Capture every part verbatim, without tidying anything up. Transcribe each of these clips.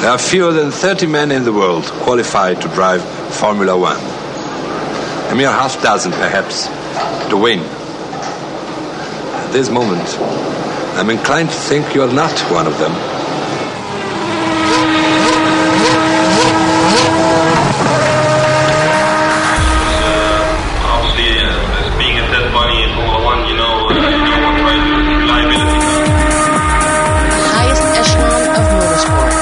There are fewer than thirty men in the world qualified to drive Formula One. A mere half dozen, perhaps, to win. At this moment, I'm inclined to think you're not one of them. Obviously, as being a dead body in Formula One, you know, uh, you know what right reliability. Highest echelon of motorsport.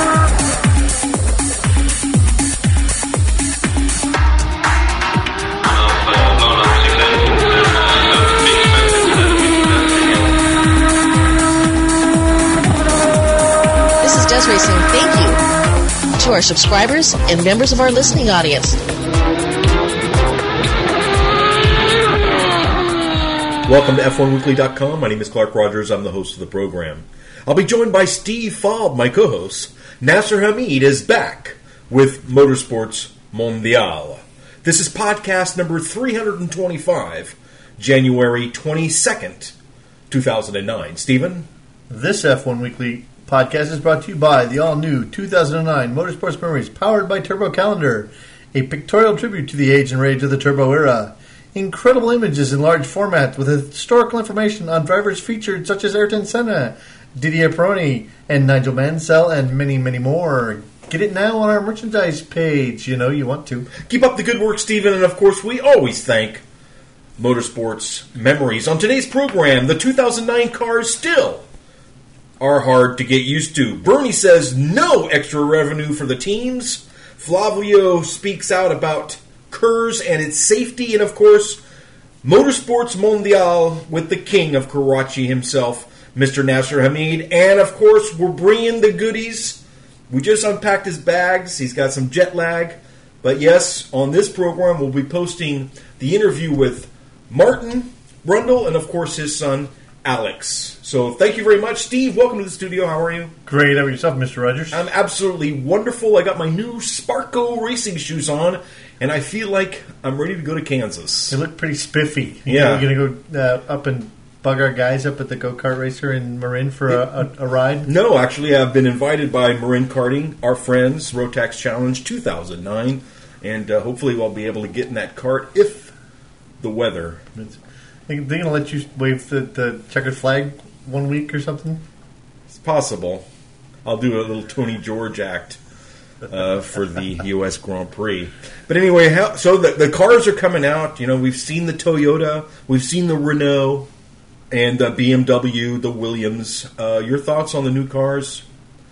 This is Des Racing. Thank you to our subscribers and members of our listening audience. Welcome to F one Weekly dot com. My name is Clark Rogers. I'm the host of the program. I'll be joined by Steve Faub, my co-host. Nasser Hamid is back with Motorsports Mondial. This is podcast number three hundred twenty-five, January twenty-second, two thousand nine. Stephen? This F one Weekly podcast is brought to you by the all-new two thousand nine Motorsports Memories, powered by Turbo Calendar, a pictorial tribute to the age and rage of the Turbo era. Incredible images in large format with historical information on drivers featured such as Ayrton Senna, Didier Pironi, and Nigel Mansell, and many, many more. Get it now on our merchandise page. You know you want to. Keep up the good work, Stephen, and of course we always thank Motorsports Memories. On today's program, the two thousand nine cars still are hard to get used to. Bernie says no extra revenue for the teams. Flavio speaks out about Kurz and its safety, and of course, Motorsports Mondial with the king of Karachi himself, Mister Nasser Hamid. And of course, we're bringing the goodies. We just unpacked his bags. He's got some jet lag. But yes, on this program, we'll be posting the interview with Martin Brundle and of course his son, Alex. So thank you very much. Steve, welcome to the studio. How are you? Great. How about yourself, Mister Rogers? I'm absolutely wonderful. I got my new Sparco racing shoes on, and I feel like I'm ready to go to Kansas. They look pretty spiffy. Yeah. You're going to go uh, up and bug our guys up at the go-kart racer in Marin for a, a, a ride? No, actually, I've been invited by Marin Karting, our friends, Rotax Challenge two thousand nine, and uh, hopefully we'll be able to get in that cart if the weather... They're going to let you wave the, the checkered flag one week or something? It's possible. I'll do a little Tony George act uh, for the U S Grand Prix. But anyway, how, so the, the cars are coming out. You know, we've seen the Toyota, we've seen the Renault, and the B M W, the Williams. Uh, your thoughts on the new cars?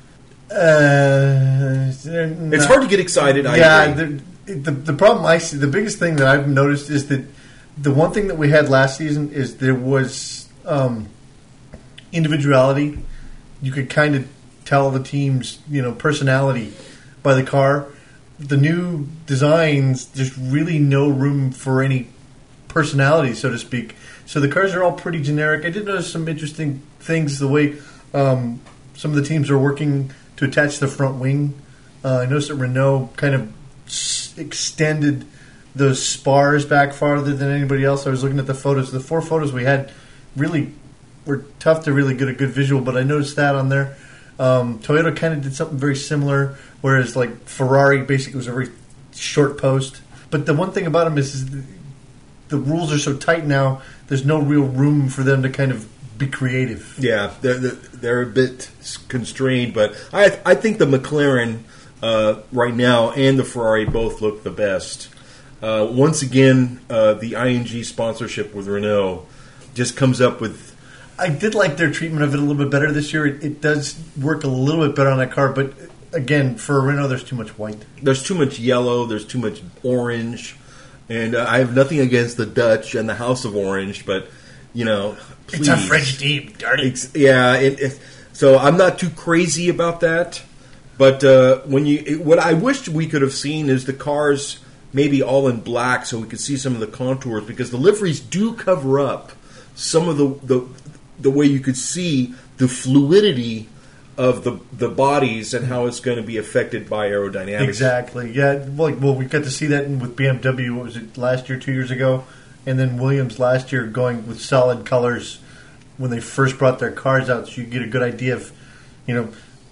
Uh, it's hard to get excited. I yeah, agree. The, the the problem I see, the biggest thing that I've noticed is that the one thing that we had last season is there was um, individuality. You could kind of tell the team's, you know, personality by the car. The new designs, there's really no room for any personality, so to speak. So the cars are all pretty generic. I did notice some interesting things, the way um, some of the teams are working to attach the front wing. Uh, I noticed that Renault kind of s- extended those spars back farther than anybody else. I was looking at the photos. The four photos we had really were tough to really get a good visual, but I noticed that on there. Um, Toyota kind of did something very similar, whereas like Ferrari basically was a very short post. But the one thing about them is, is the, the rules are so tight now, there's no real room for them to kind of be creative. Yeah, they're, they're a bit constrained, but I I think the McLaren uh, right now and the Ferrari both look the best. Uh, once again, uh, the I N G sponsorship with Renault just comes up with... I did like their treatment of it a little bit better this year. It, it does work a little bit better on that car, but again, for Renault, there's too much white. There's too much yellow, there's too much orange, and uh, I have nothing against the Dutch and the House of Orange, but, you know, please. It's a French team, darn it. It's, yeah, it, it, so I'm not too crazy about that, but uh, when you, it, what I wished we could have seen is the cars... maybe all in black so we could see some of the contours, because the liveries do cover up some of the the, the way you could see the fluidity of the the bodies and how it's going to be affected by aerodynamics. Exactly. Yeah. Well, well, we got to see that with B M W. What was it, last year, two years ago, and then Williams last year going with solid colors when they first brought their cars out, so you get a good idea of, you know,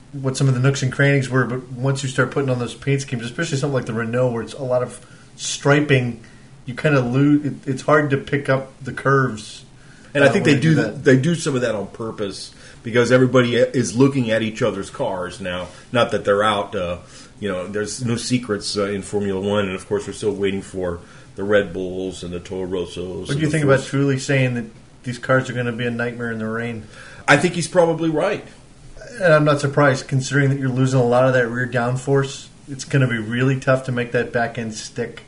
what some of the nooks and crannies were, but once you start putting on those paint schemes, especially something like the Renault, where it's a lot of striping, you kind of lose. It, it's hard to pick up the curves. And I think they do, do that. they do some of that on purpose because everybody is looking at each other's cars now. Not that they're out. Uh, you know, there's no secrets uh, in Formula One, and of course, we're still waiting for the Red Bulls and the Toro Rossos. What do you think about Trulli saying that these cars are going to be a nightmare in the rain? I think he's probably right. And I'm not surprised, considering that you're losing a lot of that rear downforce. It's going to be really tough to make that back end stick.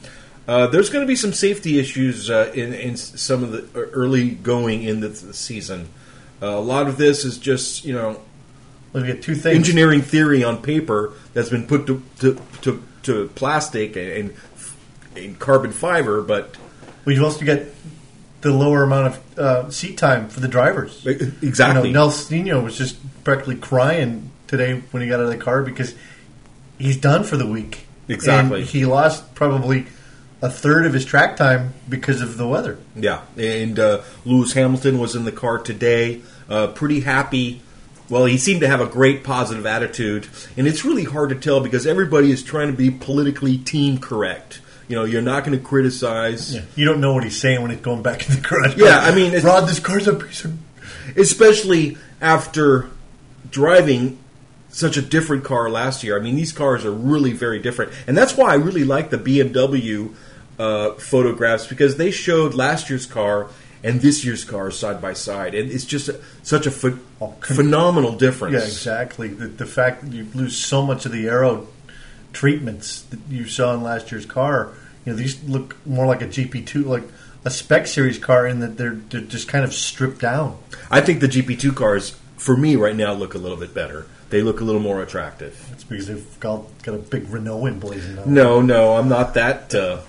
Uh, there's going to be some safety issues uh, in, in some of the early going in the, the season. Uh, a lot of this is just, you know, well, you get two things. Engineering theory on paper that's been put to to, to, to plastic and, and carbon fiber, but well, you've also got the lower amount of uh, seat time for the drivers. Exactly. You know, Nelsonino was just practically crying today when he got out of the car because he's done for the week. Exactly. And he lost probably a third of his track time because of the weather. Yeah, and uh, Lewis Hamilton was in the car today, uh, pretty happy. Well, he seemed to have a great positive attitude, and it's really hard to tell because everybody is trying to be politically team correct. You know, you're not going to criticize. Yeah. You don't know what he's saying when he's going back in the garage. Yeah, I mean, it's, Rod, this car's a piece of... especially after driving such a different car last year. I mean, these cars are really very different, and that's why I really like the B M W uh, photographs because they showed last year's car and this year's car side by side, and it's just a, such a ph- oh, phenomenal difference. Yeah, exactly. The, the fact that you lose so much of the aero treatments that you saw in last year's car, you know, these look more like a G P two, like a spec series car, in that they're they're just kind of stripped down. I think the G P two cars, for me right now, look a little bit better. They look a little more attractive. It's because they've got, got a big Renault emblazoned on it. No, no, I'm not that uh,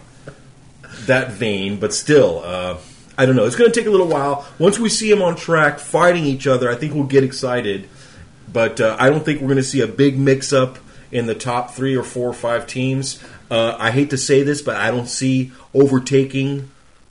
that vain, but still, uh, I don't know. It's going to take a little while. Once we see them on track fighting each other, I think we'll get excited. But uh, I don't think we're going to see a big mix-up in the top three or four or five teams. Uh, I hate to say this, but I don't see overtaking.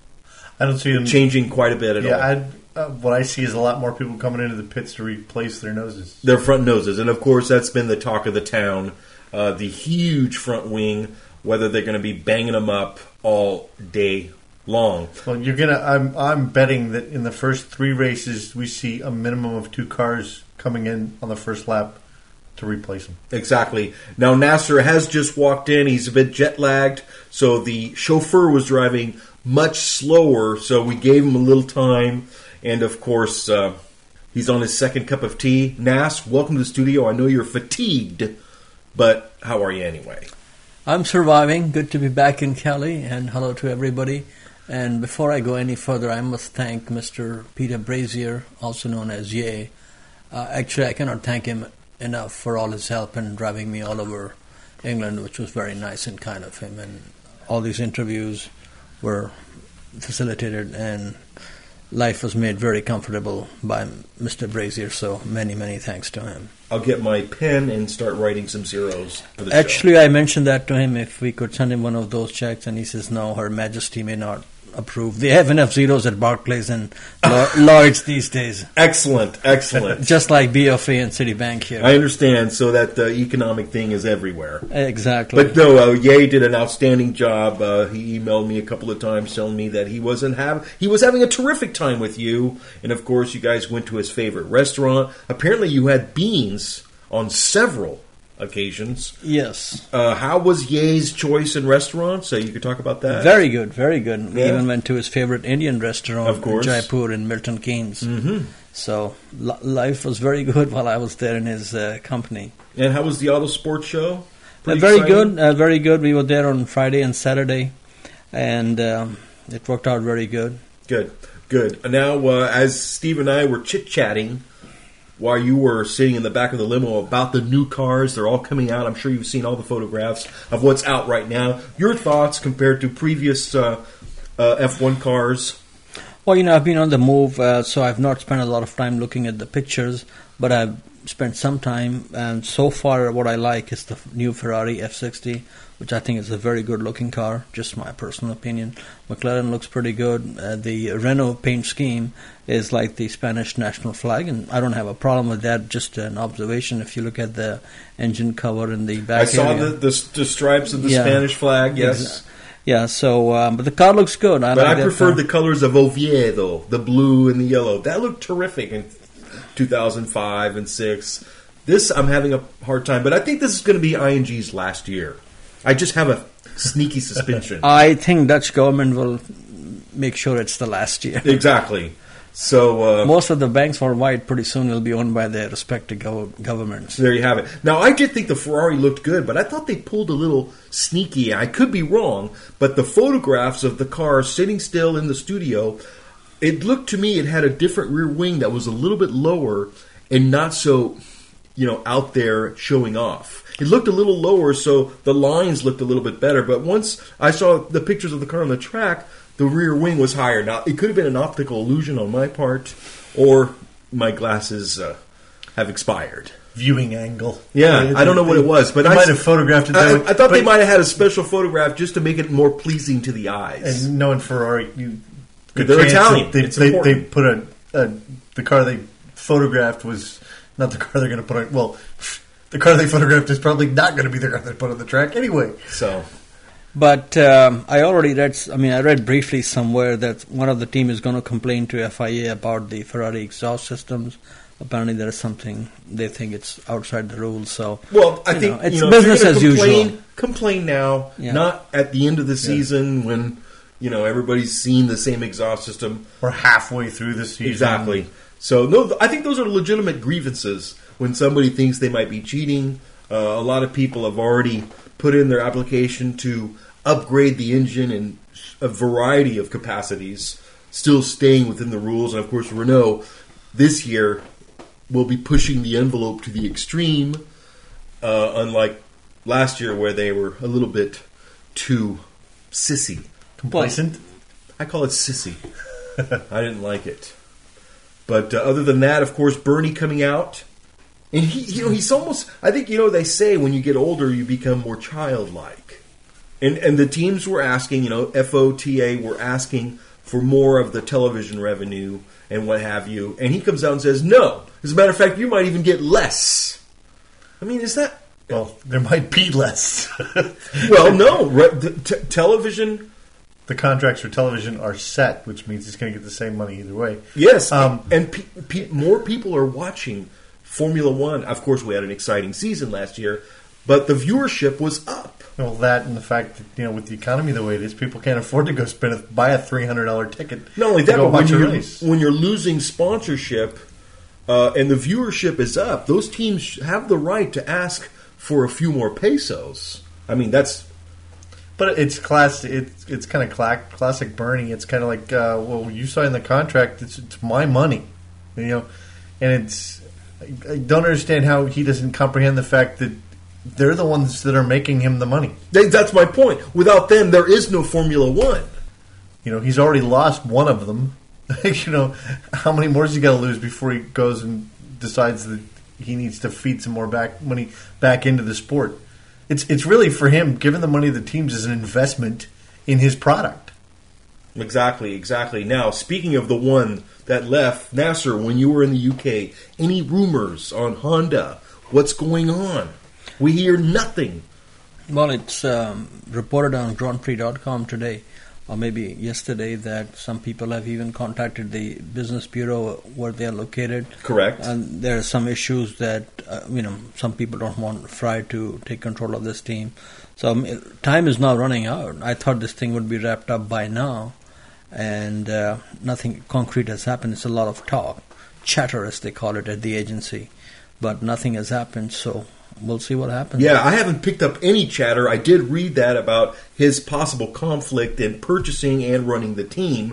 I don't see them changing quite a bit at yeah, all. I'd, uh, what I see is a lot more people coming into the pits to replace their noses. Their front noses. And, of course, that's been the talk of the town. Uh, the huge front wing, whether they're going to be banging them up all day long. Well, you're gonna. I'm. I'm betting that in the first three races, we see a minimum of two cars coming in on the first lap to replace them. Exactly. Now, Nasser has just walked in. He's a bit jet-lagged, so the chauffeur was driving much slower, so we gave him a little time. And, of course, uh, he's on his second cup of tea. Nas, welcome to the studio. I know you're fatigued, but how are you anyway? I'm surviving. Good to be back in Cali, and hello to everybody. And before I go any further, I must thank Mister Peter Brazier, also known as Ye. Uh, actually, I cannot thank him enough for all his help in driving me all over England, which was very nice and kind of him. And all these interviews were facilitated, and life was made very comfortable by Mister Brazier, so many, many thanks to him. I'll get my pen and start writing some zeros for the Actually, show. I mentioned that to him, if we could send him one of those checks, and he says, no, Her Majesty may not approve. They have enough zeros at Barclays and Lloyds these days. Excellent, excellent. Just like B F A and Citibank here. I understand, so that the economic thing is everywhere. Exactly. But no, uh, Ye did an outstanding job. Uh, he emailed me a couple of times telling me that he wasn't have he was having a terrific time with you, and of course, you guys went to his favorite restaurant. Apparently, you had beans on several occasions. Yes. Uh, how was Ye's choice in restaurants? So you could talk about that. Very good, very good. We Yeah. even went to his favorite Indian restaurant Of course. in Jaipur in Milton Keynes. Mm-hmm. So l- life was very good while I was there in his uh, company. And how was the auto sports show? Uh, Pretty very exciting? good, uh, very good. We were there on Friday and Saturday, and um, it worked out very good. Good, good. Now, uh, as Steve and I were chit-chatting while you were sitting in the back of the limo about the new cars, they're all coming out. I'm sure you've seen all the photographs of what's out right now. Your thoughts compared to previous uh, uh, F one cars? Well, you know, I've been on the move, uh, so I've not spent a lot of time looking at the pictures, but I've spent some time, and so far what I like is the new Ferrari F sixty, which I think is a very good-looking car, just my personal opinion. McLaren looks pretty good. Uh, the Renault paint scheme is like the Spanish national flag, and I don't have a problem with that, just an observation. If you look at the engine cover in the back I saw area. the, the the stripes of the Yeah. Spanish flag. Yes, Exa- Yeah, so, um, but the car looks good. I but like I that preferred car. the colors of Oviedo, the blue and the yellow. That looked terrific in two thousand five and six. This I'm having a hard time, but I think this is going to be I N G's last year. I just have a sneaky suspicion. I think Dutch government will make sure it's the last year. Exactly. So uh, Most of the banks worldwide pretty soon will be owned by their respective gov- governments. there you have it. Now, I did think the Ferrari looked good, but I thought they pulled a little sneaky. I could be wrong, but the photographs of the car sitting still in the studio, it looked to me it had a different rear wing that was a little bit lower and not so, you know, out there showing off. It looked a little lower, so the lines looked a little bit better. But once I saw the pictures of the car on the track, the rear wing was higher. Now, it could have been an optical illusion on my part, or my glasses uh, have expired. Viewing angle. Yeah, They- I don't know what they- it was, but they I might have photographed it. That I, way. I thought they But- might have had a special photograph just to make it more pleasing to the eyes. And knowing Ferrari, you good They're chance Italian. that They, It's they, they important. put a, a the car they photographed was not the car they're going to put on. Well, the car they photographed is probably not going to be the car they put on the track anyway. So, But um, I already read, I mean, I read briefly somewhere that one of the team is going to complain to F I A about the Ferrari exhaust systems. Apparently there is something, they think it's outside the rules. So, well, I you think know, it's you know, business if you're as gonna complain, usual. Complain now, Yeah. not at the end of the season when you know everybody's seen the same exhaust system. Or halfway through the season. Exactly. So, no, I think those are legitimate grievances when somebody thinks they might be cheating. Uh, a lot of people have already put in their application to upgrade the engine in a variety of capacities, still staying within the rules. And, of course, Renault this year will be pushing the envelope to the extreme, uh, unlike last year where they were a little bit too sissy. Complacent. I call it sissy. I didn't like it. But uh, other than that, of course, Bernie coming out. And he, you know, he's almost, I think, you know, they say when you get older, you become more childlike. And and the teams were asking, you know, F O T A were asking for more of the television revenue and what have you. And he comes out and says, no. As a matter of fact, you might even get less. I mean, is that... Well, there might be less. Well, no. Re- the t- television... The contracts for television are set, which means he's going to get the same money either way. Yes, Um, and pe- pe- more people are watching Formula One. Of course, we had an exciting season last year, but the viewership was up. Well, that and the fact that, you know, with the economy the way it is, people can't afford to go spend a, buy a three hundred dollars ticket. Not only to that, go but when watch a you're, race. when you're losing sponsorship uh, and the viewership is up, those teams have the right to ask for a few more pesos. I mean, that's... But it's class. It's it's kind of cla- classic Bernie. It's kind of like, uh, well, you signed the contract. It's, it's my money, you know. And it's I, I don't understand how he doesn't comprehend the fact that they're the ones that are making him the money. they, that's my point. Without them, there is no Formula One. You know, he's already lost one of them. You know, how many more has he got to lose before he goes and decides that he needs to feed some more back money back into the sport? It's it's really for him, giving the money to the teams is an investment in his product. Exactly, exactly. Now, speaking of the one that left, Nasser, when you were in the U K, any rumors on Honda? What's going on? We hear nothing. Well, it's um, reported on Grand Prix dot com today, or maybe yesterday, that some people have even contacted the business bureau where they are located. Correct. And there are some issues that, uh, you know, some people don't want Fry to take control of this team. So um, time is now running out. I thought this thing would be wrapped up by now, and uh, nothing concrete has happened. It's a lot of talk, chatter as they call it at the agency, but nothing has happened, so we'll see what happens. Yeah, I haven't picked up any chatter. I did read that about his possible conflict in purchasing and running the team,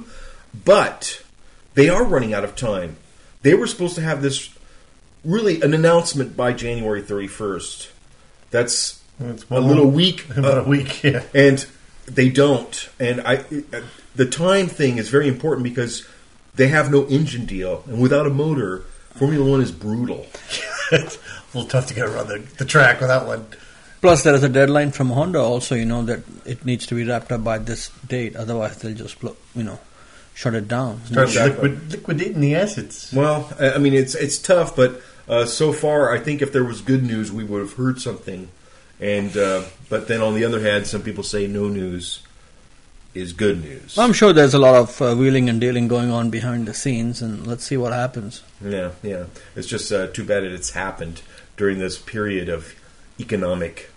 but they are running out of time. They were supposed to have this, really, an announcement by January thirty-first. That's It's a little week. about uh, a week. Yeah. And they don't. And I, the time thing is very important because they have no engine deal. And without a motor, Formula One is brutal. it's a little tough to get around the, the track with that one. Plus, there is a deadline from Honda also, you know, that it needs to be wrapped up by this date. Otherwise, they'll just, you know, shut it down. Start Exactly. liquid, liquidating the assets. Well, I I mean, it's it's tough, but uh, so far, I think if there was good news, we would have heard something. And uh, but then on the other hand, some people say no news is good news. I'm sure there's a lot of uh, wheeling and dealing going on behind the scenes, and let's see what happens. Yeah, yeah. It's just uh, too bad that it's happened during this period of economic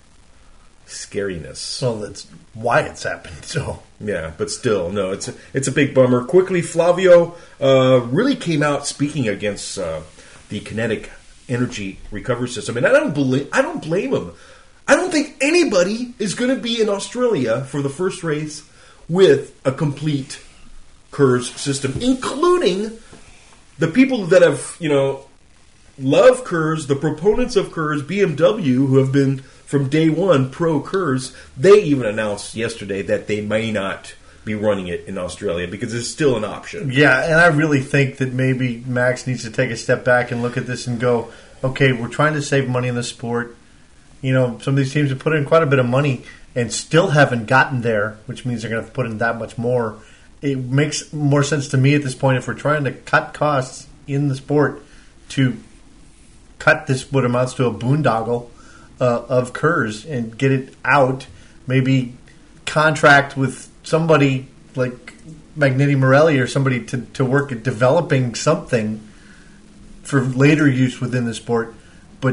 scariness. Well, that's why it's happened. So Yeah, but still, no, it's a, it's a big bummer. Quickly, Flavio uh, really came out speaking against uh, the kinetic energy recovery system, and I don't believe I don't blame him. I don't think anybody is going to be in Australia for the first race with a complete K E R S system, including the people that have, you know, love K E R S, the proponents of K E R S, B M W, who have been from day one pro K E R S. They even announced yesterday that they may not be running it in Australia because it's still an option. yeah, and I really think that maybe Max needs to take a step back and look at this and go, okay, we're trying to save money in the sport. You know, some of these teams have put in quite a bit of money and still haven't gotten there, which means they're going to have to put in that much more. It makes more sense to me at this point if we're trying to cut costs in the sport to cut this what amounts to a boondoggle uh, of K E R S and get it out. Maybe contract with somebody like Magneti Morelli or somebody to, to work at developing something for later use within the sport, but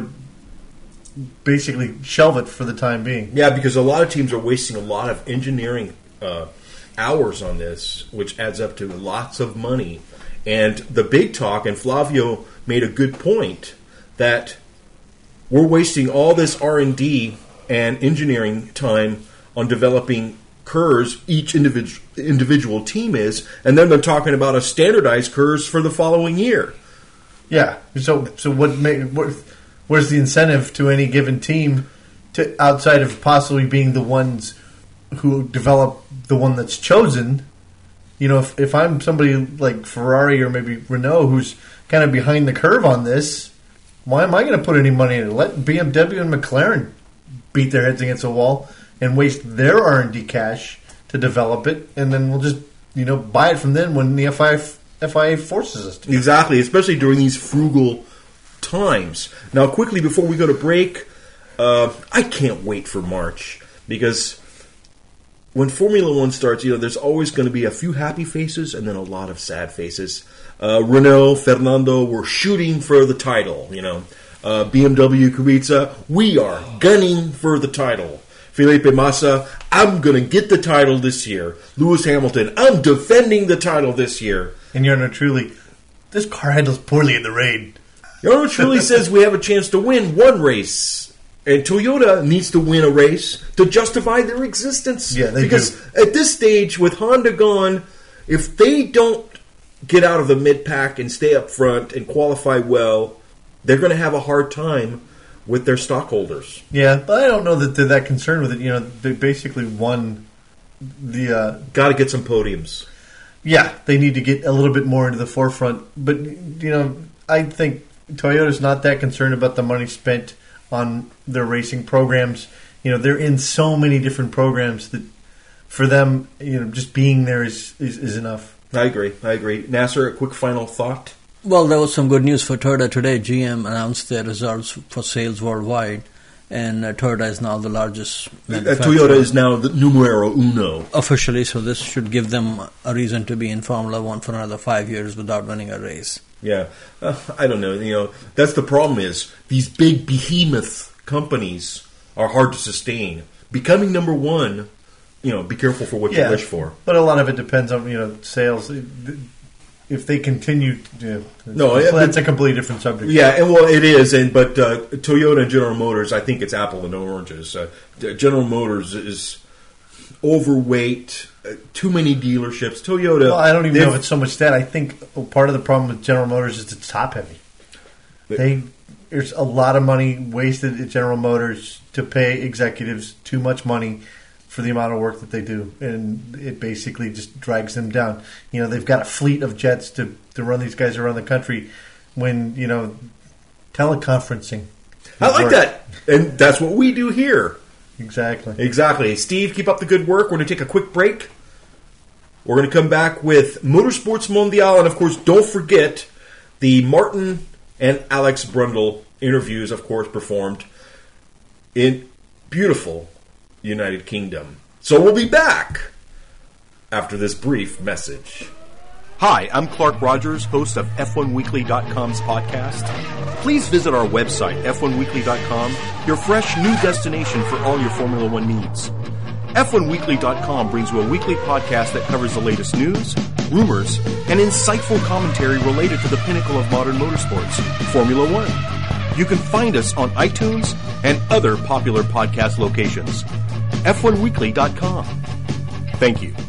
basically shelve it for the time being. Yeah, because a lot of teams are wasting a lot of engineering uh, hours on this, which adds up to lots of money. And the big talk, and Flavio made a good point, that we're wasting all this R and D and engineering time on developing K E R S, each individual individual team is, and then they're talking about a standardized K E R S for the following year. Yeah. So so what? Make, what where's the incentive to any given team to outside of possibly being the ones who develop the one that's chosen? You know, if if I'm somebody like Ferrari or maybe Renault who's kind of behind the curve on this, why am I going to put any money in it? Let B M W and McLaren beat their heads against a wall and waste their R and D cash to develop it, and then we'll just, you know, buy it from them when the F I A, F I A forces us to. Exactly, especially during these frugal times. Now, quickly, before we go to break, uh, I can't wait for March, because when Formula One starts, you know, there's always going to be a few happy faces and then a lot of sad faces. Uh, Renault, Fernando were shooting for the title, you know. Uh, B M W, Kubica, we are gunning for the title. Felipe Massa, I'm going to get the title this year. Lewis Hamilton, I'm defending the title this year. And Jarno Trulli, this car handles poorly in the rain. Jarno Trulli says we have a chance to win one race. And Toyota needs to win a race to justify their existence. Yeah, they because do. At this stage, with Honda gone, if they don't get out of the mid-pack and stay up front and qualify well, they're going to have a hard time with their stockholders. Yeah, but I don't know that they're that concerned with it. You know, they basically won the... Uh, Got to get some podiums. yeah, they need to get a little bit more into the forefront. But, you know, I think Toyota's not that concerned about the money spent on their racing programs. You know, they're in so many different programs that for them, you know, just being there is, is, is enough. I agree. I agree. Nasser, a quick final thought? Well, there was some good news for Toyota today. G M announced their results for sales worldwide, and uh, Toyota is now the largest Uh, manufacturer. Toyota is now the numero uno. Officially, so this should give them a reason to be in Formula One for another five years without winning a race. Yeah, uh, I don't know. You know, that's the problem. Is these big behemoth companies are hard to sustain. Becoming number one, you know, be careful for what you wish for. But a lot of it depends on, you know, sales. If they continue, to, No, that's, yeah, that's but- a completely different subject. Yeah, and well, it is. And but uh, Toyota and General Motors, I think it's apple and oranges. Uh, General Motors is overweight. Uh, too many dealerships. Toyota. Well, I don't even they've- know if it's so much that. I think part of the problem with General Motors is it's top heavy. They there's a lot of money wasted at General Motors to pay executives too much money for the amount of work that they do, and it basically just drags them down. You know, they've got a fleet of jets to, to run these guys around the country when, you know, Teleconferencing. I like Work. that. And that's what we do here. Exactly. Exactly. Steve, keep up the good work. We're going to take a quick break. We're going to come back with Motorsports Mondial. And, of course, don't forget the Martin and Alex Brundle interviews, of course, performed in beautiful United Kingdom. So we'll be back after this brief message. Hi, I'm Clark Rogers, host of F one weekly dot com's podcast. Please visit our website, F one weekly dot com, your fresh new destination for all your Formula One needs. F one weekly dot com brings you a weekly podcast that covers the latest news, rumors, and insightful commentary related to the pinnacle of modern motorsports, Formula One. You can find us on iTunes and other popular podcast locations. F one weekly dot com. Thank you.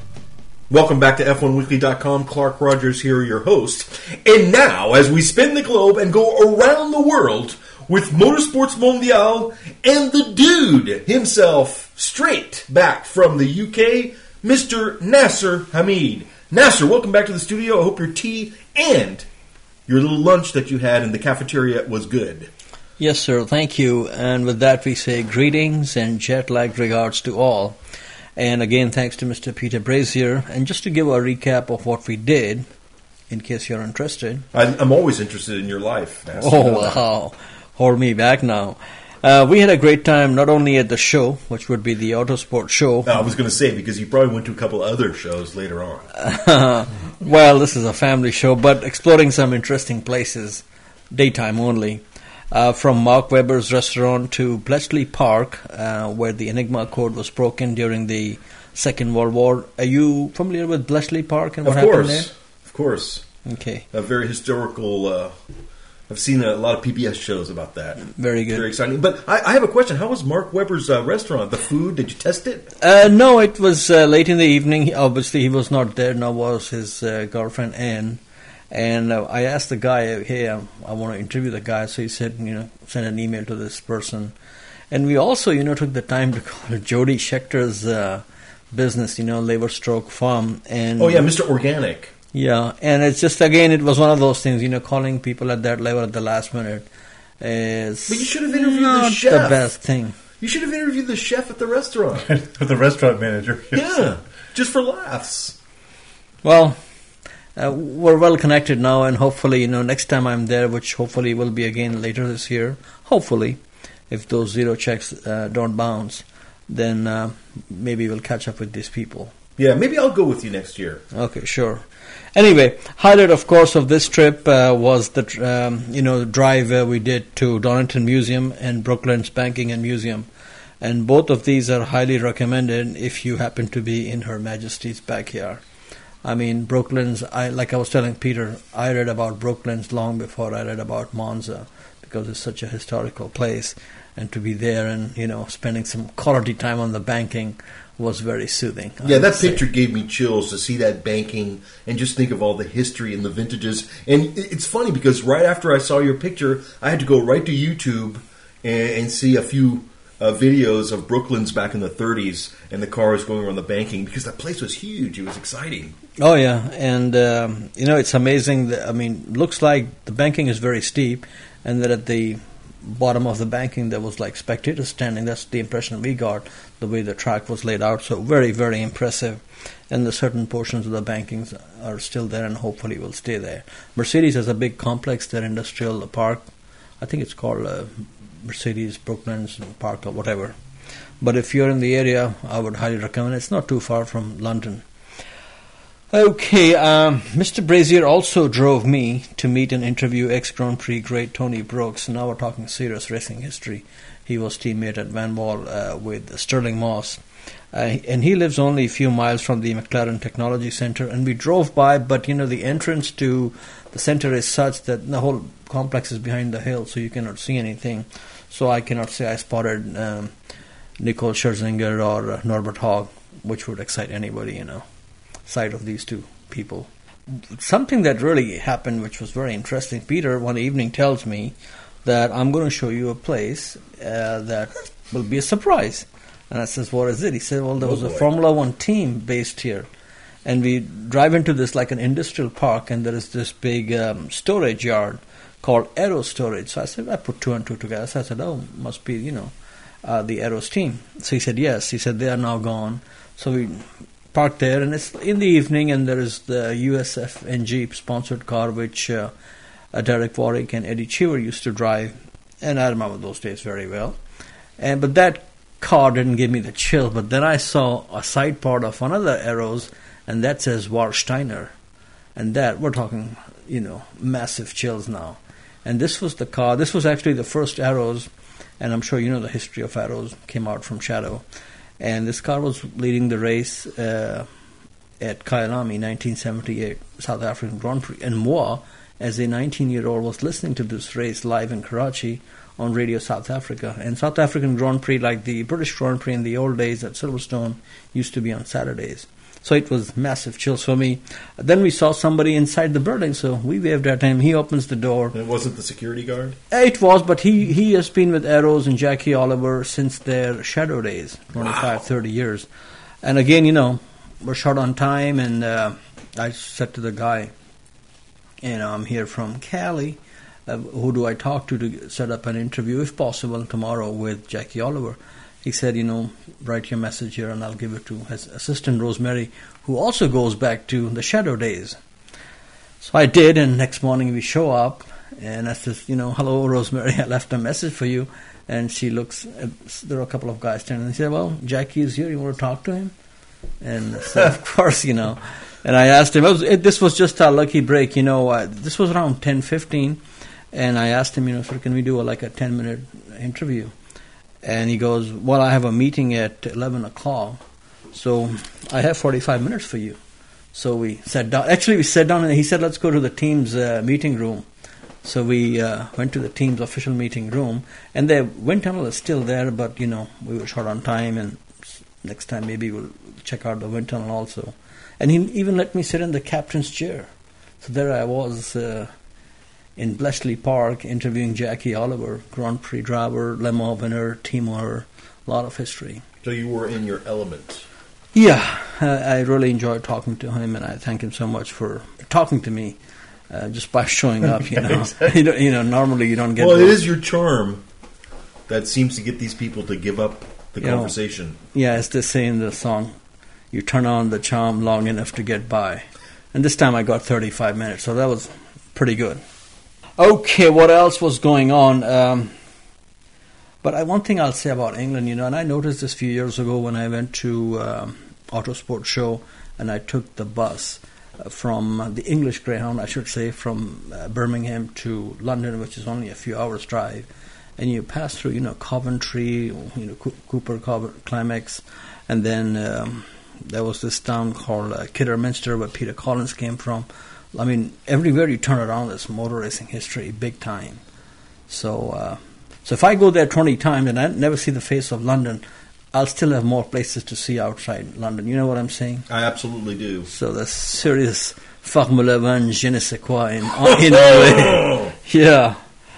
Welcome back to F one weekly dot com. Clark Rogers here, your host. And now, as we spin the globe and go around the world with Motorsports Mondial and the dude himself, straight back from the U K, Mister Nasser Hamid. Nasser, welcome back to the studio. I hope your tea and your little lunch that you had in the cafeteria was good. Yes, sir. Thank you. And with that, we say greetings and jet-lag regards to all. And again, thanks to Mister Peter Brazier. And just to give a recap of what we did, in case you're interested. I, I'm always interested in your life, Nasser. Oh, wow. Hold me back now. Uh, we had a great time not only at the show, which would be the Autosport show. I was going to say, because you probably went to a couple other shows later on. Well, this is a family show, but exploring some interesting places, daytime only. Uh, from Mark Webber's restaurant to Bletchley Park, uh, where the Enigma code was broken during the Second World War. Are you familiar with Bletchley Park and what of course, happened there? Of course. Okay. A very historical... Uh, I've seen a lot of P B S shows about that. Very good. Very exciting. But I, I have a question. How was Mark Webber's uh, restaurant? The food, did you test it? Uh, no, it was uh, late in the evening. He, obviously, he was not there, nor was his uh, girlfriend, Anne. And uh, I asked the guy, hey, I, I want to interview the guy. So he said, you know, send an email to this person. And we also, you know, took the time to call Jody Schechter's uh, business, you know, Labor Stroke Farm. And oh, yeah, Mister Organic. Yeah, and it's just, again, it was one of those things, you know, calling people at that level at the last minute is But you should have interviewed not the chef. the best thing. You should have interviewed the chef at the restaurant. The restaurant manager. Yeah, just for laughs. Well, uh, we're well connected now, and hopefully, you know, next time I'm there, which hopefully will be again later this year, hopefully, if those zero checks uh, don't bounce, then uh, maybe we'll catch up with these people. Yeah, maybe I'll go with you next year. Okay, sure. Anyway, highlight, of course, of this trip uh, was the um, you know drive uh, we did to Donington Museum and Brooklands Banking and Museum, and both of these are highly recommended if you happen to be in Her Majesty's backyard. I mean, Brooklands. I like I was telling Peter, I read about Brooklands long before I read about Monza because it's such a historical place, and to be there and you know spending some quality time on the banking was very soothing. Yeah, that picture gave me chills to see that banking and just think of all the history and the vintages. And it's funny because right after I saw your picture, I had to go right to YouTube and, and see a few uh, videos of Brooklands back in the thirties and the cars going around the banking because that place was huge. It was exciting. Oh, yeah. And, um, you know, it's amazing. That, I mean, looks like the banking is very steep and that at the bottom of the banking there was like spectators standing. That's the impression we got, the way the track was laid out. So very, very impressive. And the certain portions of the bankings are still there and hopefully will stay there. Mercedes has a big complex there, industrial park. I think it's called uh, Mercedes Brooklands Park or whatever. But if you're in the area, I would highly recommend it. It's not too far from London. Okay, um, Mister Brazier also drove me to meet and interview ex-Grand Prix great Tony Brooks. Now we're talking serious racing history. He was teammate at Van Wall uh, with Sterling Moss. Uh, and he lives only a few miles from the McLaren Technology Center. And we drove by, but, you know, the entrance to the center is such that the whole complex is behind the hill, so you cannot see anything. So I cannot say I spotted um, Nicole Scherzinger or uh, Norbert Hogg, which would excite anybody, you know. Sight of these two people. Something that really happened, which was very interesting. Peter one evening tells me that I'm going to show you a place uh, that will be a surprise. And I says, what is it? He said, well, there was oh a Formula One team based here. And we drive into this like an industrial park, and there is this big um, storage yard. called Aero Storage. So I said, I put two and two together. So I said, oh, must be, you know, uh, the Aeros team. So he said, yes. He said, they are now gone. So we parked there, and it's in the evening, and there is the U S F N G sponsored car, which uh, uh, Derek Warwick and Eddie Cheever used to drive. And I remember those days very well. And But that car didn't give me the chill. But then I saw a side part of another Aeros, and that says Warsteiner. And that, we're talking, you know, massive chills now. And this was the car, this was actually the first Aeros, and I'm sure you know the history of Aeros, came out from Shadow. And this car was leading the race uh, at Kyalami, nineteen seventy-eight, South African Grand Prix. And moi, as a nineteen-year-old, was listening to this race live in Karachi on Radio South Africa. And South African Grand Prix, like the British Grand Prix in the old days at Silverstone, used to be on Saturdays. So it was massive chills for me. Then we saw somebody inside the building, so we waved at him. He opens the door. It wasn't the security guard? It was, but he, he has been with Aeros and Jackie Oliver since their Shadow days, twenty-five, wow. thirty years. And again, you know, we're short on time, and uh, I said to the guy, you know, I'm here from Cali. Uh, who do I talk to to set up an interview, if possible, tomorrow with Jackie Oliver? He said, you know, write your message here and I'll give it to his assistant, Rosemary, who also goes back to the Shadow days. So I did, and next morning we show up, and I said, you know, hello, Rosemary, I left a message for you. And she looks, there are a couple of guys standing, and she said, well, Jackie is here, you want to talk to him? And so, of course, you know, and I asked him, it was, it, this was just a lucky break, you know, uh, this was around ten fifteen, and I asked him, you know, sir, can we do a, like a ten-minute interview? And he goes, well, I have a meeting at eleven o'clock, so I have forty-five minutes for you. So we sat down. Actually, we sat down, and he said, let's go to the team's uh, meeting room. So we uh, went to the team's official meeting room, and the wind tunnel is still there, but, you know, we were short on time, and next time maybe we'll check out the wind tunnel also. And he even let me sit in the captain's chair. So there I was uh, in Bletchley Park interviewing Jackie Oliver, Grand Prix driver, Le Mans winner, team owner, a lot of history. So you were in your element. Yeah, uh, I really enjoyed talking to him, and I thank him so much for talking to me uh, just by showing up. You know, you, know you know, normally you don't get. Well, those. it is your charm that seems to get these people to give up the you conversation. Know, yeah, as they say in the song, you turn on the charm long enough to get by. And this time I got thirty-five minutes, so that was pretty good. Okay, what else was going on? Um, but I, one thing I'll say about England, you know, and I noticed this a few years ago when I went to um, Autosport Show and I took the bus uh, from the English Greyhound, I should say, from uh, Birmingham to London, which is only a few hours' drive. And you pass through, you know, Coventry, you know, Co- Cooper Co- Climax, and then um, there was this town called uh, Kidderminster where Peter Collins came from. I mean, everywhere you turn around, there's motor racing history, big time. So, uh, so if I go there twenty times and I never see the face of London, I'll still have more places to see outside London. You know what I'm saying? I absolutely do. So there's serious Formula One, je ne sais quoi in, in a way. Yeah.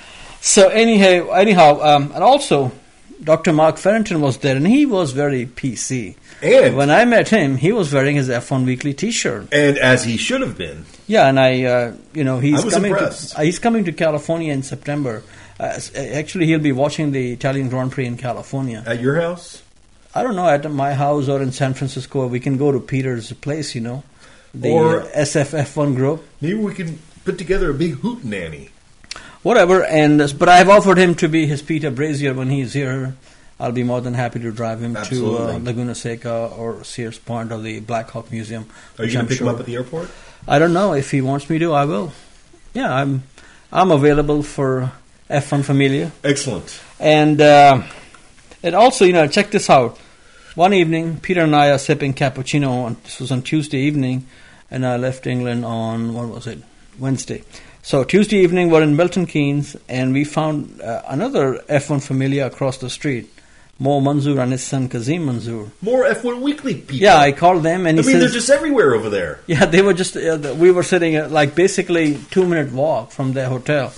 So anyhow, anyhow, um, and also Doctor Mark Farrington was there, and he was very P C. And when I met him, he was wearing his F one Weekly T-shirt, and as he should have been. Yeah, and I, uh, you know, he's I was coming. impressed. To, uh, he's coming to California in September. Uh, actually, he'll be watching the Italian Grand Prix in California. At your house? I don't know, at my house or in San Francisco. We can go to Peter's place, you know, the or uh, S F F one group. Maybe we can put together a big hootenanny. Whatever, and but I have offered him to be his Peter Brazier when he's here. I'll be more than happy to drive him Absolutely. to uh, Laguna Seca or Sears Point or the Black Hawk Museum. Are you going to pick sure. him up at the airport? I don't know. If he wants me to, I will. Yeah, I'm I'm available for F one Familia. Excellent. And uh, and also, you know, check this out. One evening, Peter and I are sipping cappuccino. On, this was on Tuesday evening, and I left England on, what was it, Wednesday. So Tuesday evening, we're in Milton Keynes, and we found uh, another F one Familia across the street. Mo Manzoor and his son Kazim Manzoor. More F one Weekly people. Yeah, I called them, and he I mean, says, they're just everywhere over there. Yeah, they were just. Uh, we were sitting at like basically two minute walk from their hotel,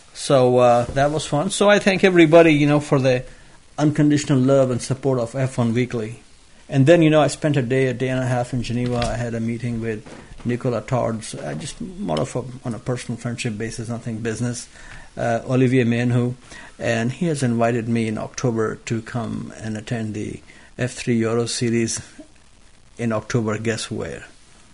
so uh, that was fun. So I thank everybody, you know, for the unconditional love and support of F one Weekly. And then, you know, I spent a day, a day and a half in Geneva. I had a meeting with Nicola Tords, uh, just more of a, on a personal friendship basis, nothing business. Uh, Olivier Menhu, and he has invited me in October to come and attend the F three Euro Series in October. Guess where?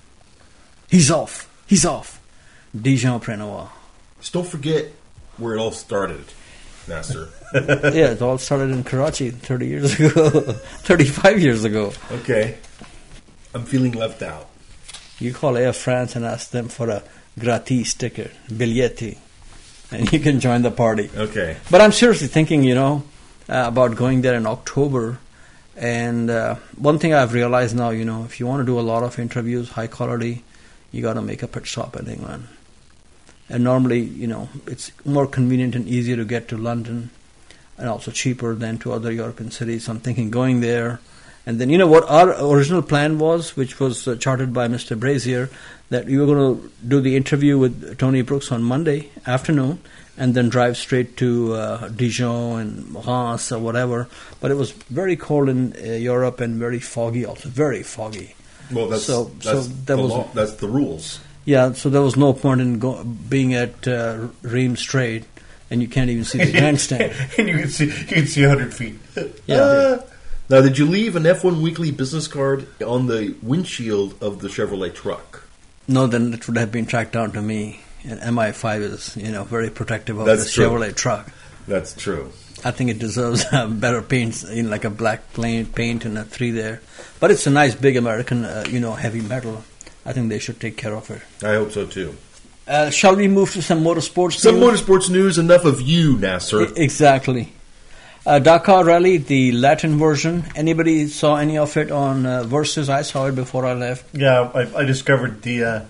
He's off. He's off. Dijon-Prenois. Just don't forget where it all started, Nasser. Yeah, it all started in Karachi thirty years ago, thirty-five years ago. Okay. I'm feeling left out. You call Air France and ask them for a gratis ticket, biglietti, and you can join the party. Okay. But I'm seriously thinking, you know, uh, about going there in October. And uh, one thing I've realized now, you know, if you want to do a lot of interviews, high quality, you got to make a pit stop in England. And normally, you know, it's more convenient and easier to get to London, and also cheaper than to other European cities. So I'm thinking going there. And then, you know, what our original plan was, which was uh, charted by Mister Brazier, that we were going to do the interview with Tony Brooks on Monday afternoon and then drive straight to uh, Dijon and Reims or whatever. But it was very cold in uh, Europe and very foggy also, very foggy. Well, that's, so, that's, so there the was, law. That's the rules. Yeah, so there was no point in go, being at uh, Reims Strait, and you can't even see the grandstand. And you can see you can see one hundred feet. Yeah. Uh, now, did you leave an F one Weekly business card on the windshield of the Chevrolet truck? No, then it would have been tracked down to me. And M I five is, you know, very protective of That's the true. Chevrolet truck. That's true. I think it deserves uh, better paints, you know, like a black plain paint and a three there. But it's a nice big American, uh, you know, heavy metal. I think they should take care of it. I hope so too. Uh, shall we move to some motorsports Some news? motorsports news. Enough of you, Nasser. I- exactly. Uh, Dakar Rally, the Latin version. Anybody saw any of it on uh, Versus? I saw it before I left. Yeah, I, I discovered the uh,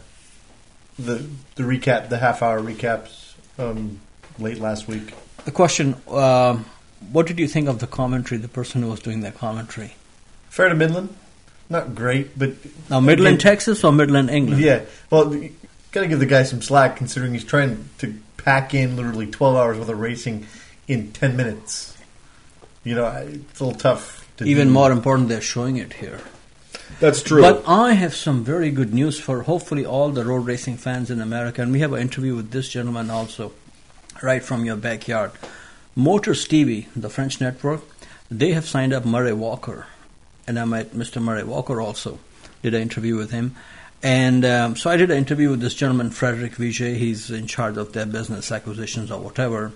the the recap, the half hour recaps um, late last week. The question: um, what did you think of the commentary? The person who was doing that commentary. Fair to Midland, not great, but Now, Midland, again, Texas, or Midland, England? Yeah, well, you gotta give the guy some slack considering he's trying to pack in literally twelve hours worth of racing in ten minutes. You know, it's a little tough to Even do. more important, they're showing it here. That's true. But I have some very good news for hopefully all the road racing fans in America. And we have an interview with this gentleman also, right from your backyard. Motors T V, the French network, they have signed up Murray Walker. And I met Mister Murray Walker also. Did an interview with him. And um, so I did an interview with this gentleman, Frederick Viget. He's in charge of their business acquisitions or whatever.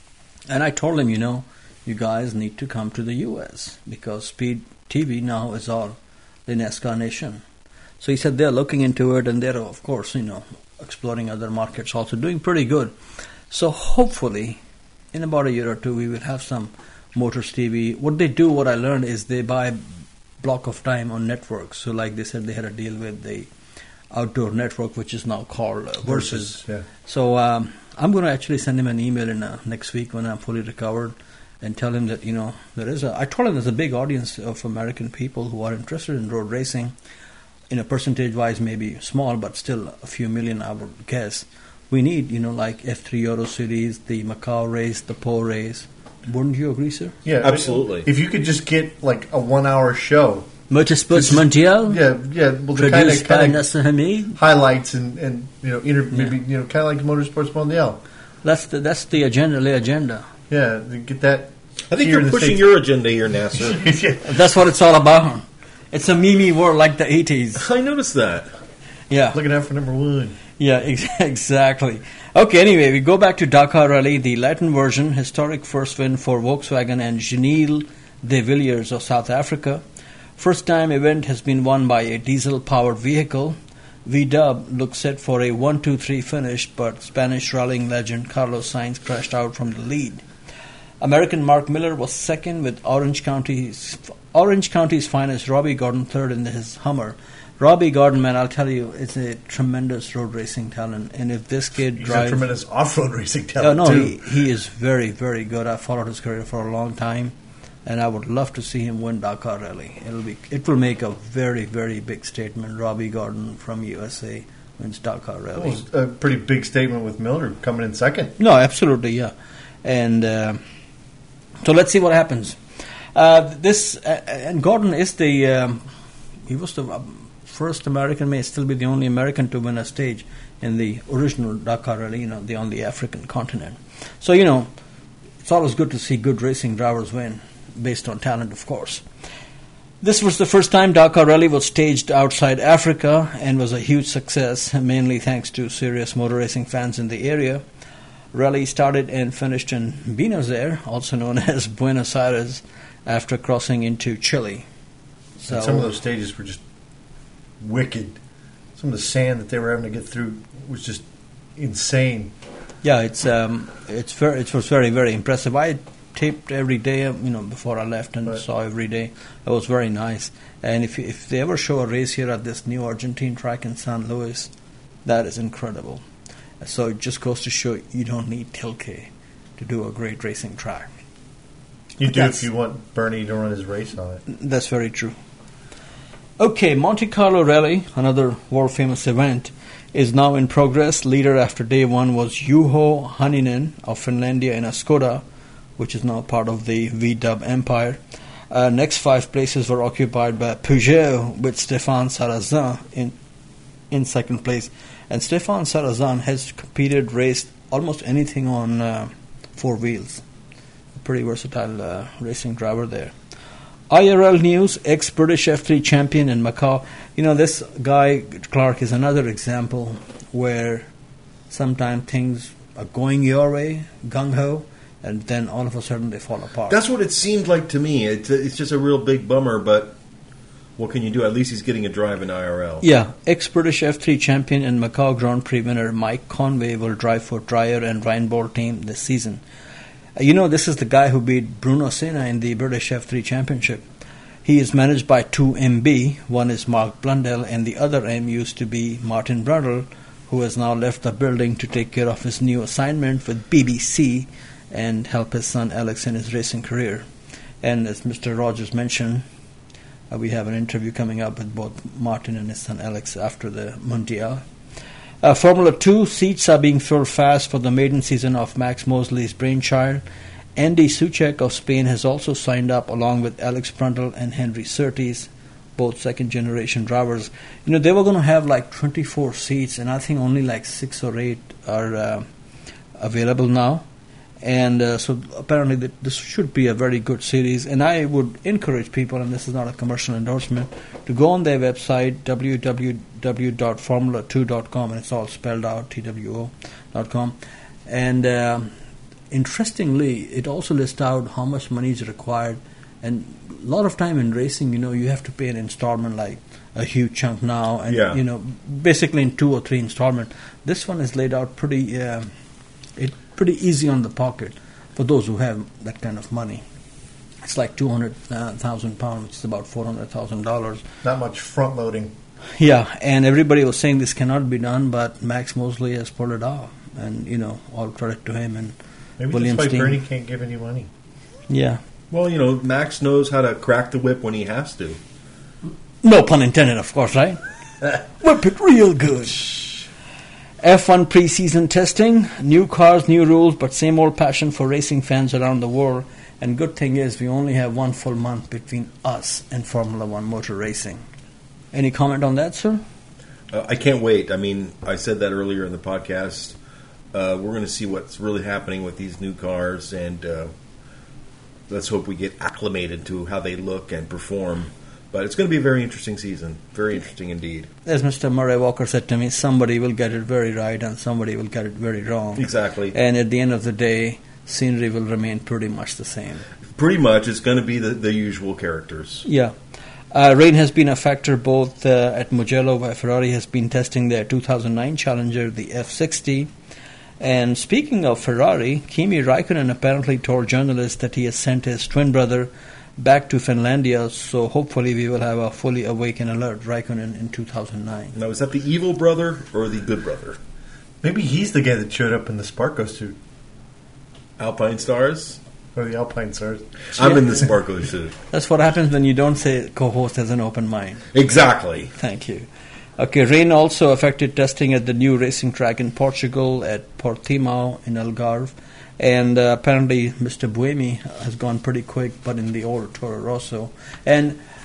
And I told him, you know, you guys need to come to the U S because Speed T V now is all the NASCAR nation. So he said they're looking into it, and they're, of course, you know, exploring other markets also, doing pretty good. So hopefully, in about a year or two, we will have some Motors T V. What they do, what I learned, is they buy block of time on networks. So like they said, they had a deal with the Outdoor Network, which is now called uh, Versus. Yeah. So um, I'm going to actually send him an email in uh, next week when I'm fully recovered and tell him that, you know, there is a, I told him there's a big audience of American people who are interested in road racing. In a percentage-wise, maybe small, but still a few million, I would guess. We need, you know, like F three Euro Series, the Macau race, the Po race. Wouldn't you agree, sir? Yeah, Absolutely. If you could just get like a one-hour show, Motorsports Mondial, yeah, yeah, well, the kind produced of by kind of Nasser Hamid. highlights and and you know, inter- maybe you know, kind of like Motorsports Mondial. That's the that's the agenda, the agenda. Yeah, to get that. I think here you're in the pushing States. your agenda here, Nasser. Yeah. That's what it's all about. It's a meme world like the eighties. I noticed that. Yeah. Looking out for number one. Yeah, ex- exactly. Okay, anyway, we go back to Dakar Rally, the Latin version, historic first win for Volkswagen and Gilles de Villiers of South Africa. First time event has been won by a diesel-powered vehicle. V-Dub looks set for a one two three finish, but Spanish rallying legend Carlos Sainz crashed out from the lead. American Mark Miller was second, with Orange County's Orange County's finest Robbie Gordon third in his Hummer. Robbie Gordon, man, I'll tell you, is a tremendous road racing talent. And if this kid He's drives... a tremendous off-road racing Oh, talent no, too. he, he is very, very good. I followed his career for a long time, and I would love to see him win Dakar Rally. It'll be, it will make a very, very big statement. Robbie Gordon from U S A wins Dakar That Rally. was a pretty big statement with Miller coming in second. No, absolutely, yeah. And uh, so let's see what happens. Uh, this uh, and Gordon is the um, he was the um, first American, may still be the only American to win a stage in the original Dakar Rally, you know, the, on the African continent. So, you know, it's always good to see good racing drivers win, based on talent, of course. This was the first time Dakar Rally was staged outside Africa and was a huge success, mainly thanks to serious motor racing fans in the area. Rally started and finished in Buenos Aires, also known as Buenos Aires, after crossing into Chile. So And some of those stages were just wicked. Some of the sand that they were having to get through was just insane. Yeah, it's um, it's very, it was very, very impressive. I taped every day, you know, before I left, and Right. saw every day. It was very nice. And if if they ever show a race here at this new Argentine track in San Luis, that is incredible. So it just goes to show you don't need Tilke to do a great racing track. You do That's- if you want Bernie to run his race on it. That's very true. Okay, Monte Carlo Rally, another world-famous event, is now in progress. Leader after day one was Juho Haninen of Finlandia in a Skoda, which is now part of the V-Dub empire. Uh, next five places were occupied by Peugeot with Stéphane Sarrazin in in second place. And Stéphane Sarrazin has competed, raced almost anything on uh, four wheels. A pretty versatile uh, racing driver there. I R L News, ex-British F three champion in Macau. You know, this guy, Clark, is another example where sometimes things are going your way, gung-ho, and then all of a sudden they fall apart. That's what it seemed like to me. It's, it's just a real big bummer, but what can you do? At least he's getting a drive in I R L. Yeah, ex-British F three champion and Macau Grand Prix winner Mike Conway will drive for Dreyer and Reinbold team this season. Uh, you know, this is the guy who beat Bruno Senna in the British F three Championship. He is managed by two M B. One is Mark Blundell, and the other M used to be Martin Brundle, who has now left the building to take care of his new assignment with B B C and help his son Alex in his racing career. And as Mister Rogers mentioned, uh, we have an interview coming up with both Martin and his son Alex after the Mundial. Uh, Formula two seats are being filled fast for the maiden season of Max Mosley's brainchild. Andy Soucek of Spain has also signed up along with Alex Brundle and Henry Surtees, both second-generation drivers. You know, they were going to have like twenty-four seats, and I think only like six or eight are uh, available now. And uh, so apparently th- this should be a very good series. And I would encourage people, and this is not a commercial endorsement, to go on their website, w w w dot formula two dot com, and it's all spelled out, T W O dot com. And uh, interestingly, it also lists out how much money is required. And a lot of time in racing, you know, you have to pay an installment like a huge chunk now. And, Yeah. you know, basically in two or three installments. This one is laid out pretty... Uh, it pretty easy on the pocket for those who have that kind of money. It's like two hundred thousand pounds, which is about four hundred thousand dollars. Not much front loading. Yeah, and everybody was saying this cannot be done, but Max Mosley has pulled it off. And, you know, all credit to him and Maybe William that's why Steen. Bernie can't give any money. Yeah. Well, you know, Max knows how to crack the whip when he has to. No pun intended, of course, right? Whip it real good. F one preseason testing, new cars, new rules, but same old passion for racing fans around the world. And good thing is we only have one full month between us and Formula One motor racing. Any comment on that, sir? Uh, I can't wait. I mean, I said that earlier in the podcast. Uh, we're going to see what's really happening with these new cars, and uh, let's hope we get acclimated to how they look and perform. But it's going to be a very interesting season. Very interesting indeed. As Mister Murray Walker said to me, somebody will get it very right and somebody will get it very wrong. Exactly. And at the end of the day, scenery will remain pretty much the same. Pretty much, it's going to be the, the usual characters. Yeah. Uh, rain has been a factor both uh, at Mugello, where Ferrari has been testing their two thousand nine Challenger, the F sixty. And speaking of Ferrari, Kimi Raikkonen apparently told journalists that he has sent his twin brother back to Finlandia, so hopefully we will have a fully awake and alert Raikkonen in two thousand nine. Now, is that the evil brother or the good brother? Maybe he's the guy that showed up in the Sparko suit. Alpine Stars? Or the Alpine Stars. I'm in the Sparkle suit. That's what happens when you don't say co-host has an open mind. Exactly. Thank you. Okay, rain also affected testing at the new racing track in Portugal at Portimao in Algarve. And uh, apparently Mister Buemi has gone pretty quick, but in the old Toro Rosso. And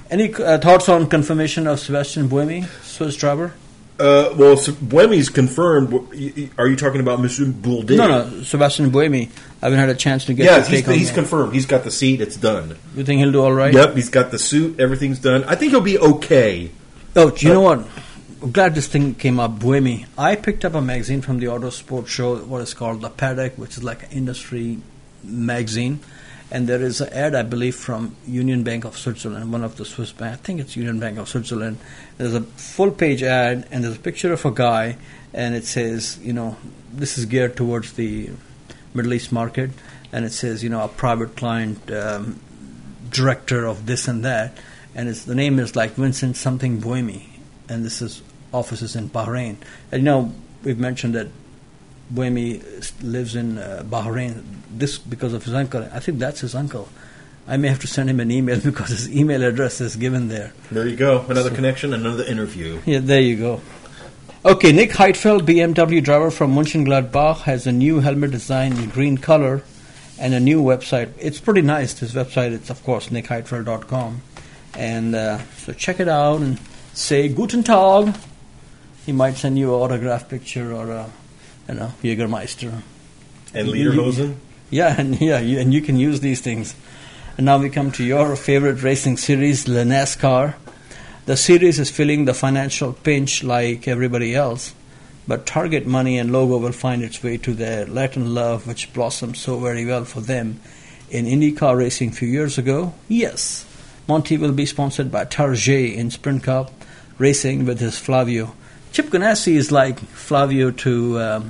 Any uh, thoughts on confirmation of Sebastian Buemi, Swiss driver? Uh, well, so Buemi's confirmed. Are you talking about Mister Bourdais? No, no, Sebastian Buemi. I haven't had a chance to get Yeah, to he's, take on he's that. confirmed. He's got the seat. It's done. You think he'll do all right? Yep, he's got the suit. Everything's done. I think he'll be okay. Oh, do you Uh, know what? I'm glad this thing came up, Buemi. I picked up a magazine from the Auto Sport Show, what is called The Paddock, which is like an industry magazine. And there is an ad, I believe, from Union Bank of Switzerland, one of the Swiss banks. I think it's Union Bank of Switzerland. There's a full-page ad, and there's a picture of a guy, and it says, you know, this is geared towards the Middle East market, and it says, you know, a private client um, director of this and that, and it's, the name is like Vincent something Buemi, and this is offices in Bahrain. And, you know, we've mentioned that Buemi lives in uh, Bahrain, this because of his uncle. I think that's his uncle. I may have to send him an email because his email address is given there. There you go. Another so, connection, another interview. Yeah, there you go. Okay, Nick Heidfeld, B M W driver from Mönchengladbach, has a new helmet design in green color and a new website. It's pretty nice. His website is, of course, nick heidfeld dot com. And uh, so check it out and say Guten Tag. He might send you an autograph picture or a, you know, Jägermeister. And Lederhosen? Yeah, and yeah, you, and you can use these things. And now we come to your favorite racing series, the NASCAR. The series is feeling the financial pinch like everybody else, but Target money and logo will find its way to their Latin love, which blossomed so very well for them in IndyCar racing a few years ago. Yes, Monty will be sponsored by Target in Sprint Cup racing with his Flavio. Chip Ganassi is like Flavio to... Um,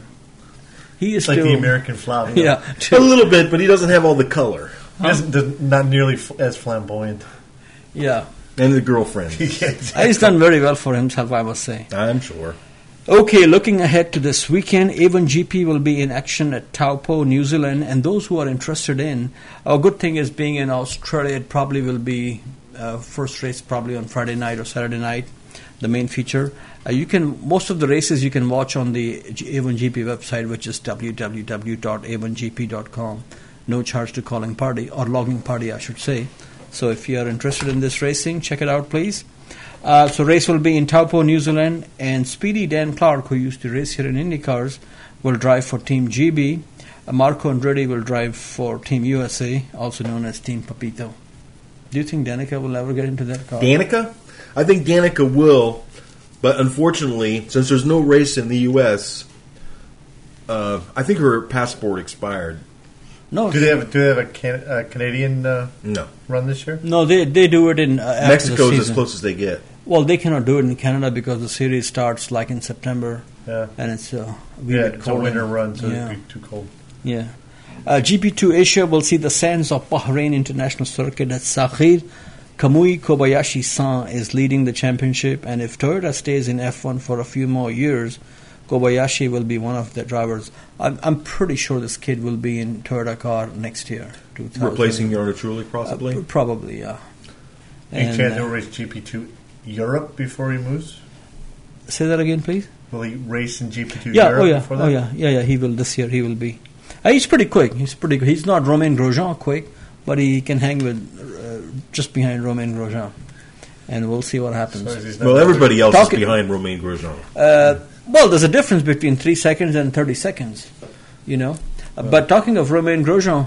he is like still, the American Flavio. Yeah, a little bit, but he doesn't have all the color. He doesn't, doesn't, not nearly f- as flamboyant. Yeah. And the girlfriend. Yeah, exactly. He's done very well for himself, I must say. I'm sure. Okay, looking ahead to this weekend, A one G P will be in action at Taupo, New Zealand, and those who are interested in, a good thing is being in Australia, it probably will be uh, first race probably on Friday night or Saturday night, the main feature. Uh, you can most of the races you can watch on the A one G P website, which is w w w dot a one g p dot com. No charge to calling party, or logging party, I should say. So if you are interested in this racing, check it out, please. Uh, so race will be in Taupo, New Zealand, and Speedy Dan Clark, who used to race here in IndyCars, will drive for Team G B. Uh, Marco Andretti will drive for Team U S A, also known as Team Papito. Do you think Danica will ever get into that car? Danica? I think Danica will, but unfortunately, since there's no race in the U S, uh, I think her passport expired. No. Do they have do they have a, can, a Canadian uh, no run this year? No, they they do it in uh, after Mexico's the as season. close as they get. Well, they cannot do it in Canada because the series starts like in September, Yeah, and it's uh, a wee yeah, bit it's a cold. winter run, so Yeah. it'd be too cold. Yeah. Uh, G P two Asia will see the sands of Bahrain International Circuit at Sakhir. Kamui Kobayashi-san is leading the championship, and if Toyota stays in F one for a few more years, Kobayashi will be one of the drivers. I'm, I'm pretty sure this kid will be in Toyota car next year. two thousand. Replacing Jarno Trulli, possibly? Uh, probably, yeah. Any And, chance uh, he'll race G P two Europe before he moves? Say that again, please. Will he race in G P two Yeah, Europe oh yeah, before that? oh yeah, yeah, yeah. He will this year. He will be. Uh, he's pretty quick. He's pretty good. He's not Romain Grosjean quick, but he can hang with uh, just behind Romain Grosjean, and we'll see what happens. So he's not Well, everybody else Talking- is behind Romain Grosjean. Uh, well, there's a difference between three seconds and thirty seconds, you know. Uh, but talking of Romain Grosjean,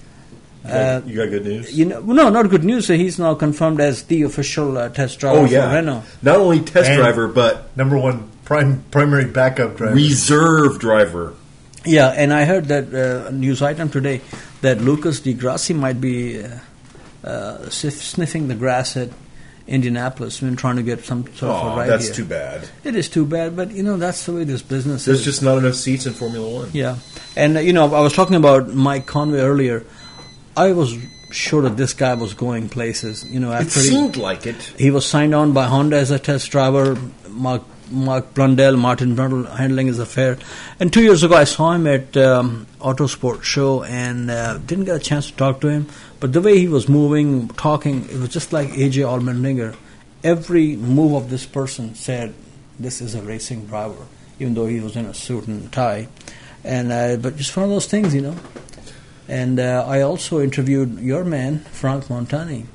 You uh, got, you got good news? you know, no, not good news. So he's now confirmed as the official uh, test driver Oh, for yeah. Renault. Not only test And- driver, but Number one prime primary backup driver. reserve driver. Yeah, and I heard that uh, news item today that Lucas Di Grassi might be uh, uh, sniff, sniffing the grass at Indianapolis when trying to get some sort of a Oh, ride that's here. too bad. It is too bad, but you know that's the way this business There's is. just not enough seats in Formula One. Yeah, and uh, you know I was talking about Mike Conway earlier. I was sure that this guy was going places. You know, It after he, seemed like it. he was signed on by Honda as a test driver. Mark Mark Blundell, Martin Brundle handling his affair. And two years ago, I saw him at um, Autosport show and uh, didn't get a chance to talk to him. But the way he was moving, talking, it was just like A J Allmendinger. Every move of this person said, "This is a racing driver," even though he was in a suit and tie. And uh, but just one of those things, you know. And uh, I also interviewed your man, Frank Montani.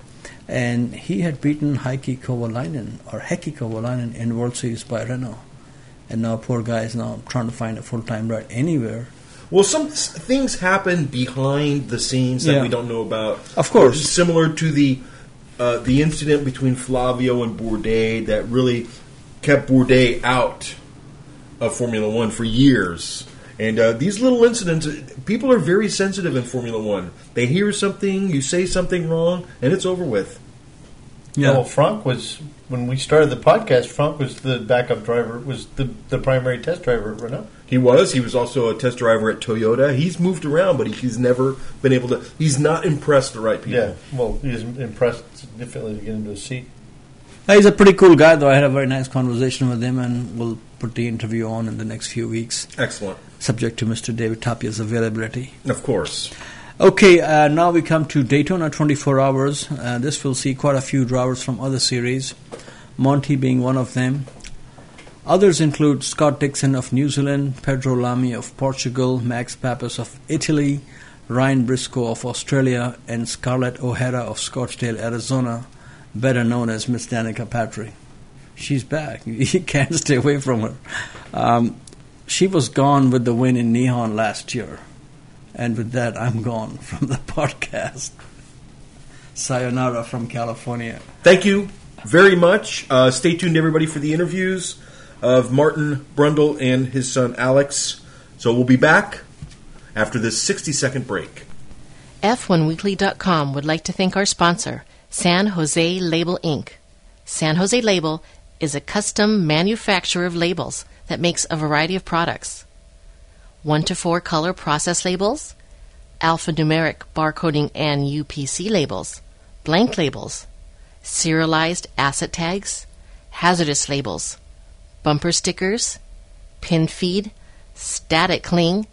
and he had beaten Heikki Kovalainen, or Heikki Kovalainen, in World Series by Renault. And now poor guy is now trying to find a full-time ride anywhere. Well, some s- things happen behind the scenes that Yeah. we don't know about. Of course. Similar to the uh, the incident between Flavio and Bourdais that really kept Bourdais out of Formula One for years. And uh, these little incidents, people are very sensitive in Formula One. They hear something, you say something wrong, and it's over with. Yeah. Well, Frank was, when we started the podcast, Frank was the backup driver, was the, the primary test driver at Renault. He was. He was also a test driver at Toyota. He's moved around, but he's never been able to. He's not impressed the right people. Yeah, well, he was impressed significantly to get into a seat. Uh, He's a pretty cool guy, though. I had a very nice conversation with him, and we'll put the interview on in the next few weeks, Excellent. subject to Mister David Tapia's availability. Of course. Okay, uh, now we come to Daytona twenty-four hours. Uh, this will see quite a few drivers from other series, Monty being one of them. Others include Scott Dixon of New Zealand, Pedro Lamy of Portugal, Max Pappas of Italy, Ryan Briscoe of Australia, and Scarlett O'Hara of Scottsdale, Arizona, better known as Miss Danica Patrick. She's back. You can't stay away from her. Um, she was gone with the win in Nihon last year. And with that, I'm gone from the podcast. Sayonara from California. Thank you very much. Uh, stay tuned, everybody, for the interviews of Martin Brundle and his son Alex. So we'll be back after this sixty-second break. F one weekly dot com would like to thank our sponsor, San Jose Label Incorporated. San Jose Label is a custom manufacturer of labels that makes a variety of products. one to four color process labels, alphanumeric barcoding and U P C labels, blank labels, serialized asset tags, hazardous labels, bumper stickers, pin feed, static cling,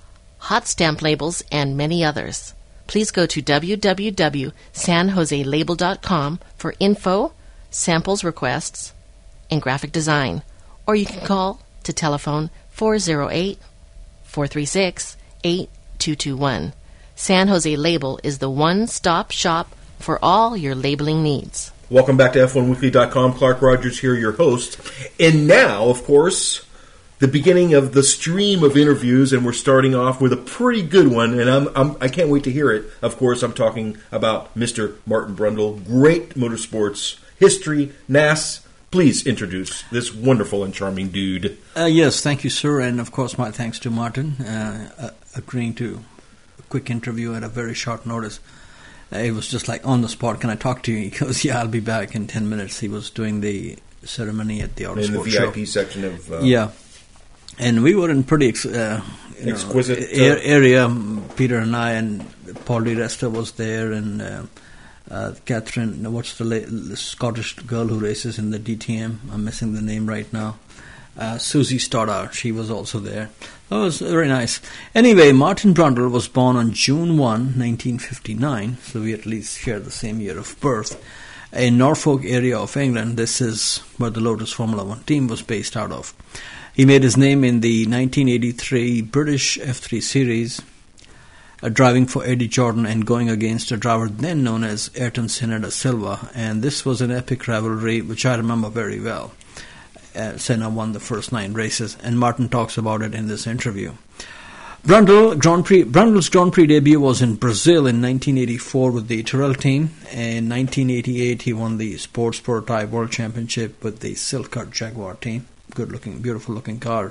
hot stamp labels, and many others. Please go to w w w dot san jose label dot com for info, samples requests, and graphic design, or you can call to telephone four oh eight, four three six, eight two two one. San Jose Label is the one-stop shop for all your labeling needs. Welcome back to F one weekly dot com. Clark Rogers here, your host. And now, of course, the beginning of the stream of interviews, and we're starting off with a pretty good one, and I'm, I'm, I can't wait to hear it. Of course, I'm talking about Mister Martin Brundle. Great motorsports history, N A S. Please introduce this wonderful and charming dude. Uh, yes, thank you, sir, and of course my thanks to Martin uh, uh, agreeing to a quick interview at a very short notice. Uh, it was just like on the spot. Can I talk to you? He goes, yeah, I'll be back in ten minutes. He was doing the ceremony at the In the Autosport V I P show. section of... Uh, Yeah, and we were in pretty ex- uh, you Exquisite, know, uh, a- area. Peter and I, and Paul Di Resta was there, and uh, uh, Catherine, what's the, la- the Scottish girl who races in the D T M? I'm missing the name right now. Uh, Susie Stoddard, she was also there. That was very nice. Anyway, Martin Brundle was born on June first, nineteen fifty-nine, so we at least share the same year of birth, in Norfolk area of England. This is where the Lotus Formula One team was based out of. He made his name in the nineteen eighty-three British F three Series, uh, driving for Eddie Jordan and going against a driver then known as Ayrton Senna da Silva, and this was an epic rivalry which I remember very well. Uh, Senna won the first nine races, and Martin talks about it in this interview. Brundle, Grand Prix, Brundle's Grand Prix debut was in Brazil in nineteen eighty-four with the Tyrrell team. In nineteen eighty-eight, he won the Sports Prototype World Championship with the Silk-Cut Jaguar team. Good-looking, beautiful-looking car.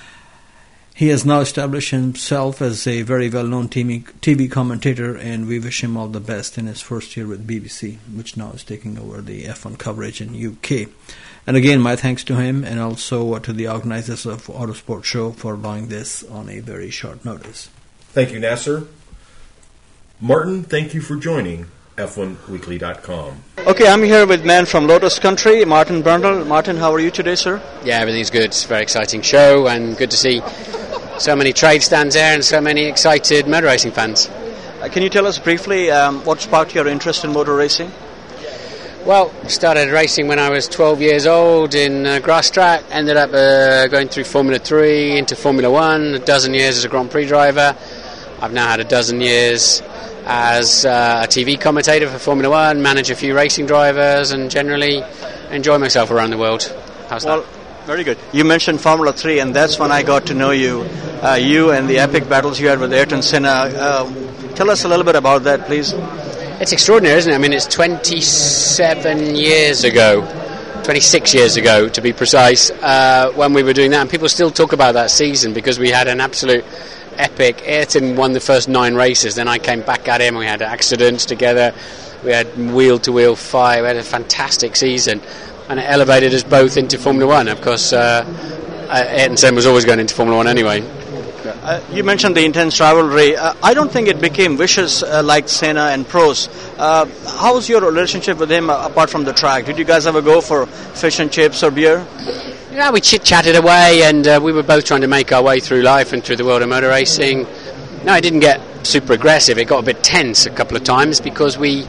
He has now established himself as a very well-known T V commentator, and we wish him all the best in his first year with B B C, which now is taking over the F one coverage in U K. And again, my thanks to him, and also uh, to the organizers of Autosport Show for allowing this on a very short notice. Thank you, Nasser. Martin, thank you for joining F one weekly dot com. Okay, I'm here with man from Lotus Country, Martin Brundle. Martin, how are you today, sir? Yeah, everything's good. It's a very exciting show, and good to see so many trade stands there and so many excited motor racing fans. Uh, can you tell us briefly um, what sparked your interest in motor racing? Well, started racing when I was twelve years old in uh, grass track, ended up uh, going through Formula three into Formula one, a dozen years as a Grand Prix driver. I've now had a dozen years as uh, a T V commentator for Formula One, manage a few racing drivers, and generally enjoy myself around the world. How's well, that? Very good. You mentioned Formula three, and that's when I got to know you. Uh, you and the epic battles you had with Ayrton Senna. Uh, tell us a little bit about that, please. It's extraordinary, isn't it? I mean, it's twenty-seven years ago, twenty-six years ago to be precise, uh, when we were doing that, and people still talk about that season because we had an absolute epic. Ayrton won the first nine races, then I came back at him, we had accidents together, we had wheel-to-wheel fight, we had a fantastic season, and it elevated us both into Formula One. Of course, uh, Ayrton Senna was always going into Formula One anyway. Uh, you mentioned the intense rivalry. Uh, I don't think it became vicious uh, like Senna and Prost. Uh, how's your relationship with him uh, apart from the track? Did you guys ever go for fish and chips or beer? Yeah, we chit-chatted away, and uh, we were both trying to make our way through life and through the world of motor racing. No, it didn't get super aggressive. It got a bit tense a couple of times because we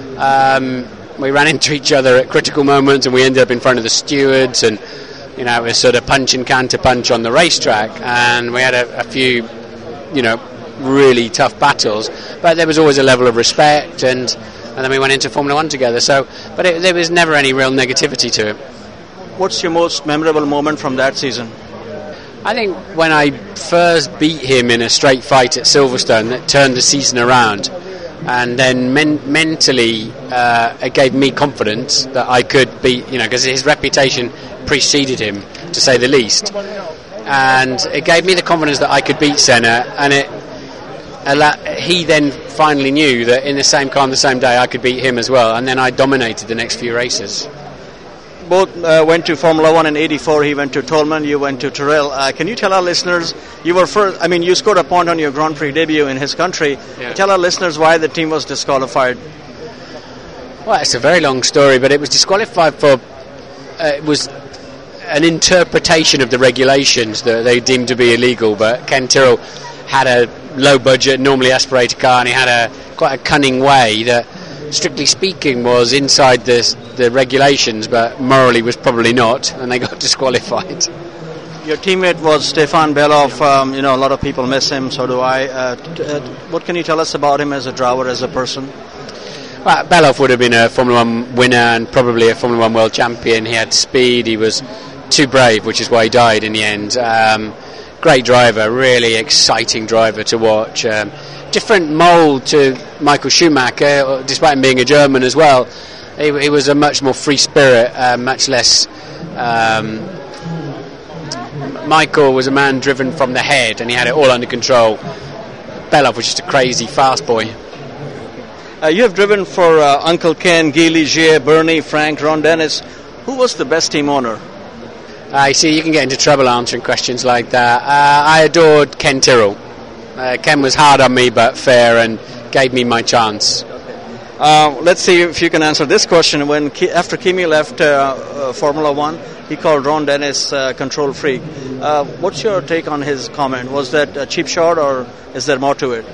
um, we ran into each other at critical moments, and we ended up in front of the stewards, and you know, it was sort of punch and counter punch on the racetrack, and we had a, a few, you know, really tough battles. But there was always a level of respect, and, and then we went into Formula One together. So, but it, there was never any real negativity to it. What's your most memorable moment from that season? I think when I first beat him in a straight fight at Silverstone, that turned the season around, and then men- mentally uh, it gave me confidence that I could beat, you know, because his reputation preceded him, to say the least, and it gave me the confidence that I could beat Senna, and it alla- he then finally knew that in the same car on the same day I could beat him as well, and then I dominated the next few races. Both uh, went to Formula One in eighty-four. He went to Tolman, you went to Tyrrell. Uh, can you tell our listeners, you were first, I mean, you scored a point on your Grand Prix debut in his country. Yeah. Tell our listeners why the team was disqualified. Well, it's a very long story, but it was disqualified for, uh, it was an interpretation of the regulations that they deemed to be illegal, but Ken Tyrrell had a low budget, normally aspirated car, and he had a quite a cunning way that, strictly speaking, was inside the, the regulations, but morally was probably not, and they got disqualified. Your teammate was Stefan Belov. Um, you know, a lot of people miss him, so do I. Uh, t- uh, what can you tell us about him as a driver, as a person? Well, Belov would have been a Formula One winner and probably a Formula One world champion. He had speed, he was too brave, which is why he died in the end. Um, great driver, really exciting driver to watch. Um, different mould to Michael Schumacher, despite him being a German as well. He, he was a much more free spirit, uh, much less... Um, Michael was a man driven from the head, and he had it all under control. Belov was just a crazy fast boy. Uh, you have driven for uh, Uncle Ken, Guy Ligier, Bernie, Frank, Ron Dennis. Who was the best team owner? I uh, see you can get into trouble answering questions like that. Uh, I adored Ken Tyrrell. Uh, Ken was hard on me but fair and gave me my chance. Uh, let's see if you can answer this question. When Ki- after Kimi left uh, uh, Formula One, he called Ron Dennis uh, control freak. Uh, what's your take on his comment? Was that a cheap shot, or is there more to it?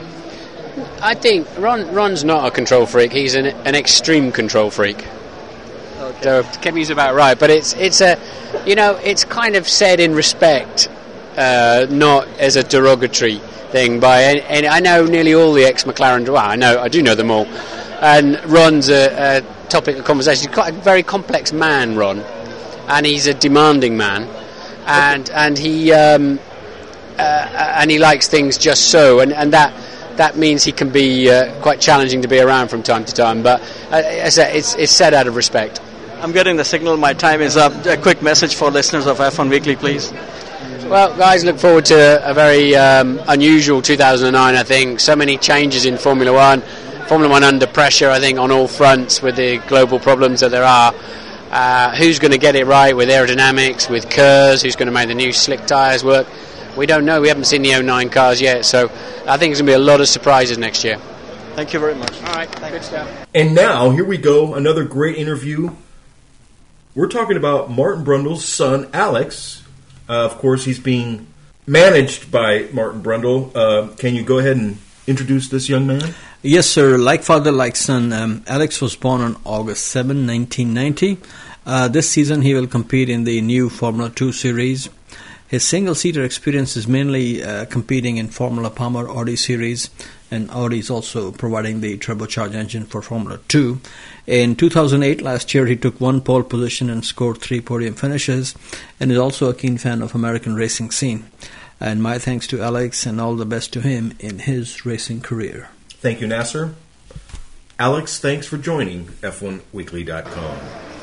I think Ron Ron's not a control freak. He's an, an extreme control freak. Okay. So Kimi's about right, but it's it's a, you know, it's kind of said in respect, uh, not as a derogatory thing. By and, and I know nearly all the ex-McLaren. Well, I know I do know them all. And Ron's a, a topic of conversation. He's quite a very complex man, Ron, and he's a demanding man, and and he um, uh, and he likes things just so, and, and that that means he can be uh, quite challenging to be around from time to time. But uh, it's, it's it's said out of respect. I'm getting the signal. My time is up. A quick message for listeners of F one Weekly, please. Well, guys, look forward to a very um, unusual two thousand nine. I think so many changes in Formula One. Formula One under pressure, I think, on all fronts with the global problems that there are. Uh, who's going to get it right with aerodynamics, with Kers? Who's going to make the new slick tyres work? We don't know. We haven't seen the oh nine cars yet, so I think there's going to be a lot of surprises next year. Thank you very much. All right, good stuff. And now, here we go, another great interview. We're talking about Martin Brundle's son, Alex. Uh, of course, he's being managed by Martin Brundle. Uh, can you go ahead and introduce this young man? Yes, sir. Like father, like son. Um, Alex was born on August seventh, nineteen ninety. Uh, this season he will compete in the new Formula two series. His single-seater experience is mainly uh, competing in Formula Palmer Audi series, and Audi is also providing the turbocharged engine for Formula two. In two thousand eight, last year, he took one pole position and scored three podium finishes, and is also a keen fan of American racing scene. And my thanks to Alex, and all the best to him in his racing career. Thank you, Nasser. Alex, thanks for joining F one weekly dot com.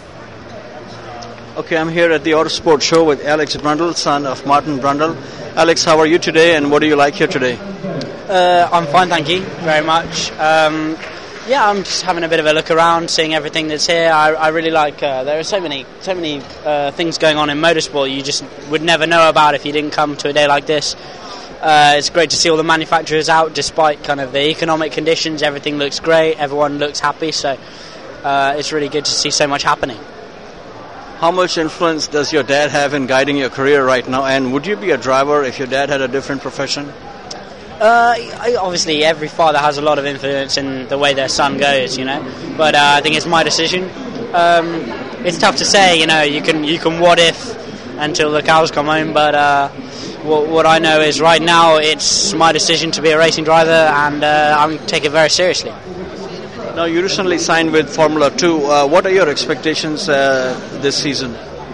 Okay, I'm here at the Autosport Show with Alex Brundle, son of Martin Brundle. Alex, how are you today, and what do you like here today? Uh, I'm fine, thank you very much. Um, yeah, I'm just having a bit of a look around, seeing everything that's here. I, I really like. Uh, there are so many, so many uh, things going on in motorsport you just would never know about if you didn't come to a day like this. Uh, it's great to see all the manufacturers out, despite kind of the economic conditions. Everything looks great. Everyone looks happy. So uh, it's really good to see so much happening. How much influence does your dad have in guiding your career right now? And would you be a driver if your dad had a different profession? Uh, I, obviously, every father has a lot of influence in the way their son goes, you know. But uh, I think it's my decision. Um, it's tough to say, you know. You can you can what if until the cows come home. But uh, what, what I know is right now it's my decision to be a racing driver, and uh, I'm take it very seriously. Now, you recently signed with Formula two. Uh, what are your expectations uh, this season?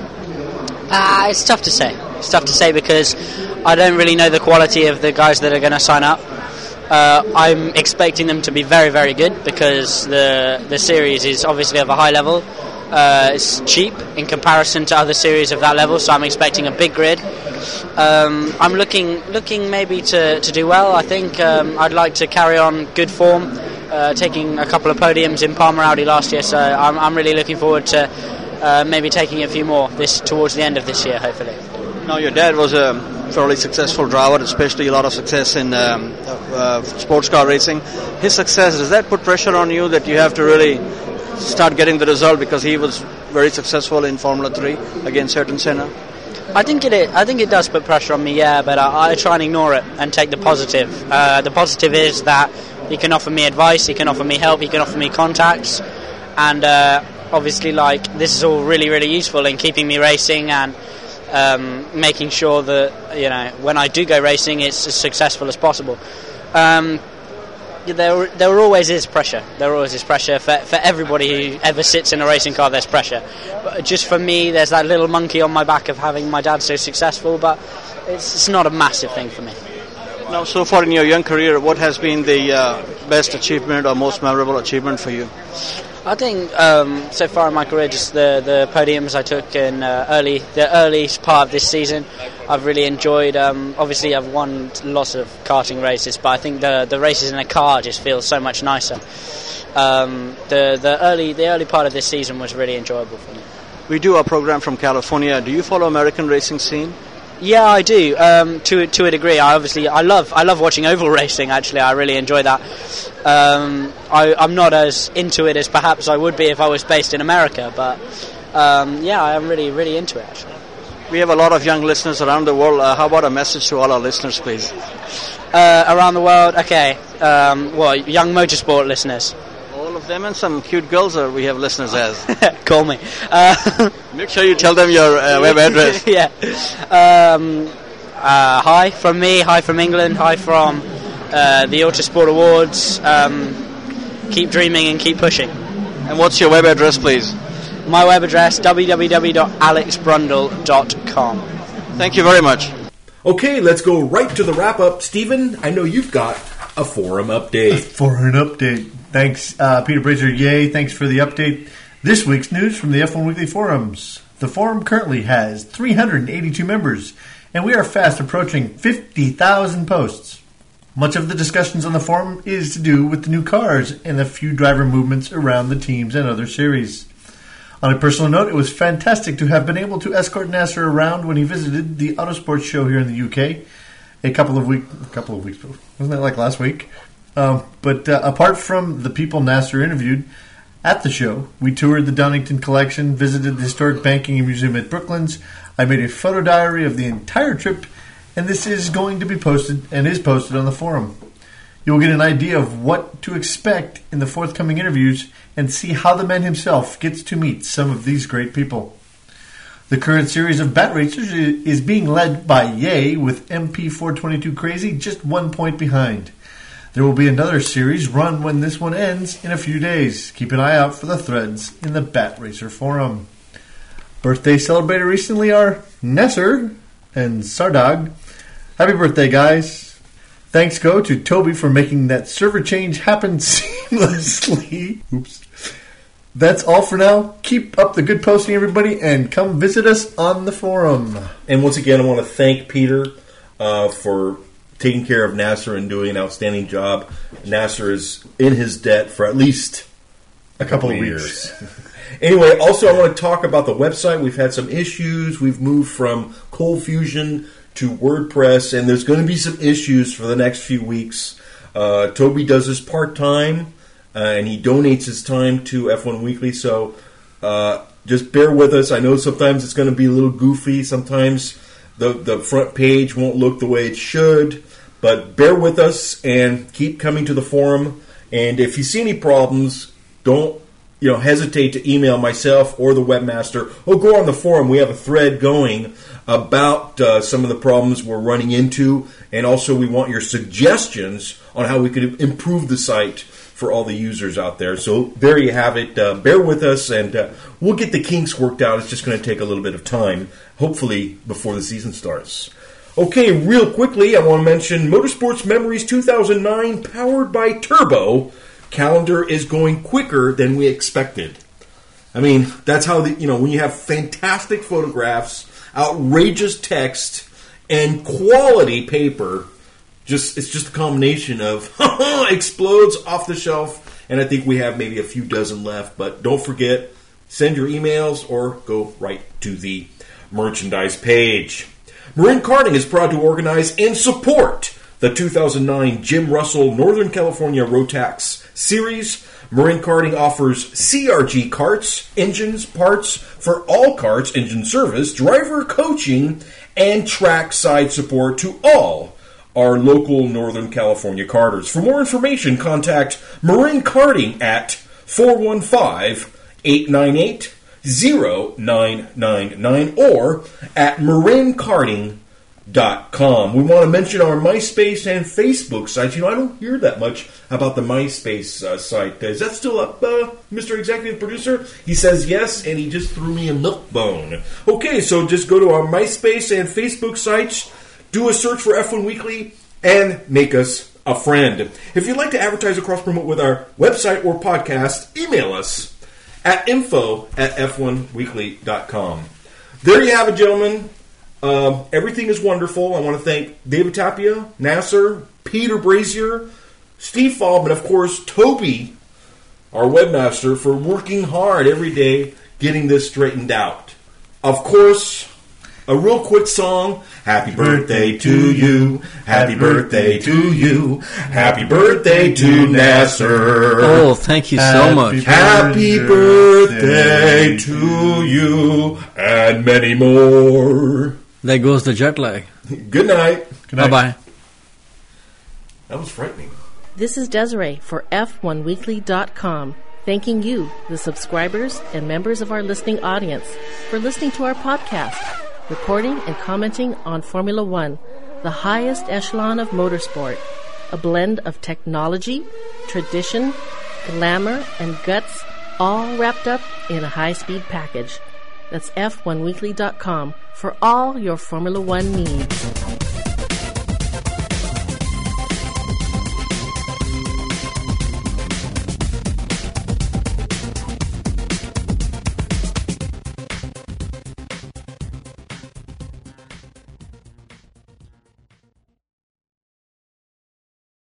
Uh, it's tough to say. It's tough to say because I don't really know the quality of the guys that are going to sign up. Uh, I'm expecting them to be very, very good because the the series is obviously of a high level. Uh, it's cheap in comparison to other series of that level, so I'm expecting a big grid. Um, I'm looking looking maybe to, to do well. I think um, I'd like to carry on good form. Uh, taking a couple of podiums in Palmer Audi last year, so I'm, I'm really looking forward to uh, maybe taking a few more this towards the end of this year, hopefully. Now, your dad was a fairly successful driver, especially a lot of success in um, uh, sports car racing. His success, does that put pressure on you that you have to really start getting the result because he was very successful in Formula three against Ayrton Senna? I think it is, I think it does put pressure on me, yeah, but I, I try and ignore it and take the positive. Uh, the positive is that he can offer me advice, he can offer me help, he can offer me contacts, and uh, obviously, like, this is all really, really useful in keeping me racing and um, making sure that, you know, when I do go racing, it's as successful as possible. Um, there, there always is pressure. There always is pressure for for everybody who ever sits in a racing car. There's pressure, but just for me, there's that little monkey on my back of having my dad so successful. But it's, it's not a massive thing for me. Now, so far in your young career, what has been the uh, best achievement or most memorable achievement for you? I think um, so far in my career, just the, the podiums I took in uh, early the early part of this season, I've really enjoyed. Um, obviously, I've won lots of karting races, but I think the the races in a car just feel so much nicer. Um, the the early the early part of this season was really enjoyable for me. We do our program from California. Do you follow American racing scene? Yeah, I do. Um, to to a degree, I obviously I love I love watching oval racing. Actually, I really enjoy that. Um, I, I'm not as into it as perhaps I would be if I was based in America, but um, yeah, I'm really really into it. Actually, we have a lot of young listeners around the world. Uh, how about a message to all our listeners, please? Uh, around the world, okay. Um, well, young motorsport listeners. All of them, and some cute girls are we have listeners as. Call me. Uh, Make sure you tell them your uh, web address. Yeah. Um, uh, hi from me, hi from England, hi from uh, the Autosport Awards. Um, keep dreaming and keep pushing. And what's your web address, please? My web address, w w w dot alex brundle dot com. Thank you very much. Okay, let's go right to the wrap-up. Stephen, I know you've got a forum update. A forum update. Thanks, uh, Peter Brazier. Yay, thanks for the update. This week's news from the F one Weekly Forums. The forum currently has three hundred eighty-two members, and we are fast approaching fifty thousand posts. Much of the discussions on the forum is to do with the new cars and a few driver movements around the teams and other series. On a personal note, it was fantastic to have been able to escort Nasser around when he visited the Autosport show here in the U K a couple of weeks. A couple of weeks, wasn't that like last week? Um, but uh, apart from the people Nasser interviewed at the show, we toured the Donington Collection, visited the Historic Banking Museum at Brooklands. I made a photo diary of the entire trip, and this is going to be posted and is posted on the forum. You'll get an idea of what to expect in the forthcoming interviews and see how the man himself gets to meet some of these great people. The current series of Bat Racers is being led by Ye with M P four twenty-two Crazy just one point behind. There will be another series run when this one ends in a few days. Keep an eye out for the threads in the Bat Racer forum. Birthday celebrated recently are Nesser and Sardag. Happy birthday, guys. Thanks go to Toby for making that server change happen seamlessly. Oops. That's all for now. Keep up the good posting, everybody, and come visit us on the forum. And once again, I want to thank Peter uh, for taking care of Nasser and doing an outstanding job. Nasser is in his debt for at least a couple, couple of years. Anyway, also I want to talk about the website. We've had some issues. We've moved from Cold Fusion to WordPress, and there's going to be some issues for the next few weeks. Uh, Toby does this part-time, uh, and he donates his time to F one Weekly, so uh, just bear with us. I know sometimes it's going to be a little goofy. Sometimes the, the front page won't look the way it should, but bear with us and keep coming to the forum. And if you see any problems, don't you know hesitate to email myself or the webmaster, or go on the forum. We have a thread going about uh, some of the problems we're running into, and also we want your suggestions on how we could improve the site for all the users out there. So there you have it. Uh, bear with us, and uh, we'll get the kinks worked out. It's just going to take a little bit of time, hopefully before the season starts. Okay, real quickly, I want to mention Motorsports Memories two thousand nine, powered by Turbo. Calendar is going quicker than we expected. I mean, that's how, the you know, when you have fantastic photographs, outrageous text, and quality paper, just it's just a combination of explodes off the shelf, and I think we have maybe a few dozen left. But don't forget, send your emails or go right to the merchandise page. Marin Karting is proud to organize and support the two thousand nine Jim Russell Northern California Rotax Series. Marin Karting offers C R G carts, engines, parts for all carts, engine service, driver coaching, and track side support to all our local Northern California karters. For more information, contact Marin Karting at four one five, eight nine eight, zero nine nine nine or at marin karting dot com. We want to mention our MySpace and Facebook sites. You know, I don't hear that much about the MySpace uh, site. Is that still up, uh, Mister Executive Producer? He says yes, and he just threw me a milk bone. Okay, so just go to our MySpace and Facebook sites, do a search for F one Weekly, and make us a friend. If you'd like to advertise or cross-promote with our website or podcast, email us at info at f one weekly dot com. There you have it, gentlemen. Uh, everything is wonderful. I want to thank David Tapia, Nasser, Peter Brazier, Steve Falb, and of course Toby, our webmaster, for working hard every day getting this straightened out. Of course, a real quick song. Happy birthday to you. Happy birthday to you. Happy birthday to Nasser. Oh, thank you so Happy much. Happy birthday to you, and many more. There goes the jet lag. Good night. Good night. Bye-bye. That was frightening. This is Desiree for F one weekly dot com, thanking you, the subscribers and members of our listening audience, for listening to our podcast, reporting and commenting on Formula One, the highest echelon of motorsport, a blend of technology, tradition, glamour, and guts, all wrapped up in a high-speed package. That's F one weekly dot com for all your Formula One needs.